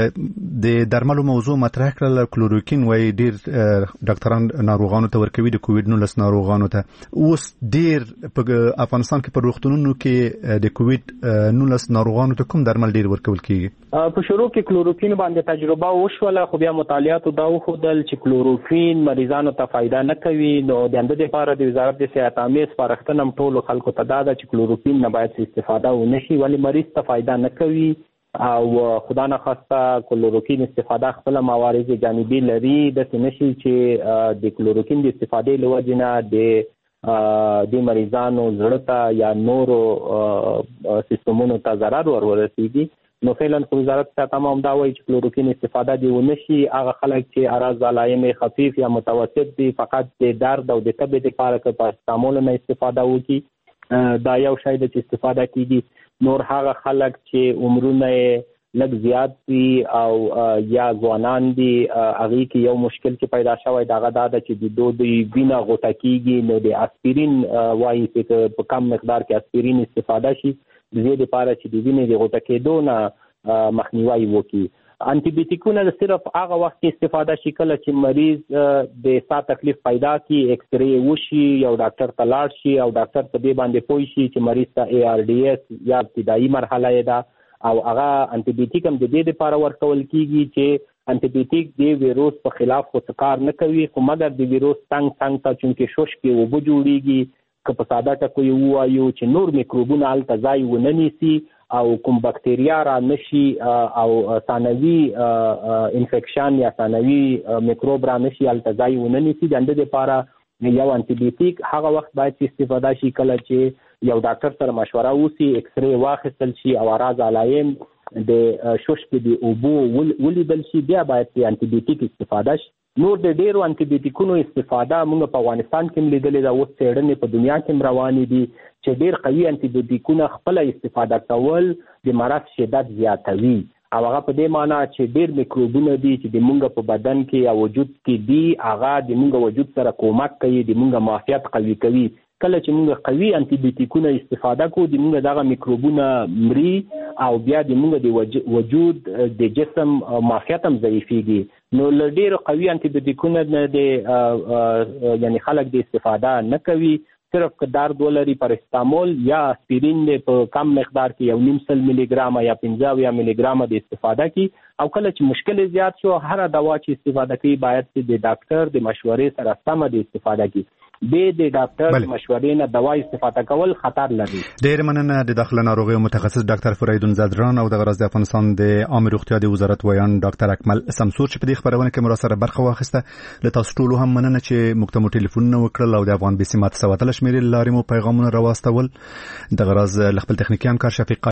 د درملو موضوع مطرح کړل کلوروکین وای ډیر ډاکټران ناروغانو ته ورکوي د کووید 19 ناروغانو ته اوس ډیر په افغانستان کې په روغتونونو کې د کووید 19 ناروغانو ته کوم درمل ډیر ورکول کیږي؟ په شروع کې کلوروکین باندې تجربه وشوله خو بیا مطالعات دا وښودل چې کلوروکین مریضانو ته فایده نه کوي نو د اند لپاره د وزارت د صحت عامه سپارښتنه ټولو خلکو ته دا ده چې کلوروکین نه باید استفاده ونشي ولی مریض ته فایده نه کوي او خدا نه خواسته کلوروکین استفاده خپل موارد جانبي لري د نشي چې د کلوروکین د استفادې لوجه نه د مریضانو زړه ته یا نورو سیستمونو ته ضرر ورسیږي نو فعلا وزارت ته تمام دا وایي چې کلوروکین استفاده دی ونشي هغه خلک چې اعراض علائم خفیف یا متوسط دي فقط د درد او د تب لپاره کې پاراستامول نه استفاده وکړي دا یو شی د استفاده کیږي نور هغه خلک چې عمرونه لږ زیات دي او یا ځوانان دي هغه کې یو مشکل چې پیدا شوی دا غدا د چې د وینه غوټه کیږي نو د اسپرین وایي چې په کم مقدار کې اسپرین استفاده شي د دې لپاره چې د وینې د غوټه کېدو نه مخنیوي وکړي. انټي بیوټیکونه صرف هغه وخت کې استفاده شي کله چې مریض د ساه تکلیف پیدا کی ایکس ری وشي یو ډاکټر ته لاړ شي او ډاکټر په دې باندې پوه شي چې مریض ته ARDS یا ابتدایي مرحله ده او هغه انټي بایوټیک هم د دې لپاره ورکول کیږي چې انټي بایوټیک د ویروس په خلاف خو کار نه کوي، خو مګر د ویروس څنګه ته چونکې شوش کې وبو جوړیږي که په ساده ټکو یې ووایو چې نور میکروبونه هلته ځای ونه نیسي او کوم بکتریا را نشي او ثانوي انفیکشن یا ثانوي میکروب را نشي هلته ځای ونه نیسي. د دې لپاره یو انټي بایوټیک هغه وخت باید استفاده شي کله چې یو ډاکټر سره مشوره وسی، ایکس ری واخیستل شي او راز علایم د شوش کې د اوبو ولیدل شي، بیا باید د انټي بایوټیک استفاده شي. نور د ډیرو انټي بایوټیکونو استفاده موږ په افغانستان کې لیدلې ده، اوس څېړنې په دنیا کې روانې دي چې ډیر قوي انټي بایوټیکونه خپل استفاده کول د مرض شدت زیاتوي او هغه په دې معنی چې ډیر میکروبونه دي چې د موږ په بدن کې یا وجود کې دي، هغه د موږ وجود سره کومک کوي، د موږ معافیت قوي کوي. کله چې موږ قوي انټي بایوټیکونه استفاده کوو د موږ دغه میکروبونه مري او بیا د موږ د وجود د جسم معافیت هم ضعیفېږي. نو له ډېرو قوي انټي بایوټیکونه د یعنی خلک د استفاده نه کوي، صرف که درد ولري پاراسټامول یا اسپرین په کم مقدار کې 1.5 ملي ګرام یا 15 ملي ګرام د استفاده کی، او کله چې مشکل زیات شو هر دوا چې استفاده کوي باید د ډاکټر د مشورې سره سم د استفاده کی. د ډاکټر مشورې نه دوا استفاده کول خطر لري. ډېر مننه د داخله ناروغیو متخصص ډاکټر فریدون زدران او د غرض د افغانستان د عامه روغتیا د وزارت ویان ډاکټر اکمل سمسور چې په دې خبرونه کې مو سره برخه واخیسته. له تاسو ټول هم مننه چې موږ ته ټلیفون وکړل او د افغان بي سي ماته 17 شمیرې لارې مو پیغامونه راواستول. د غرض خپل تخنیکی همکار شفیق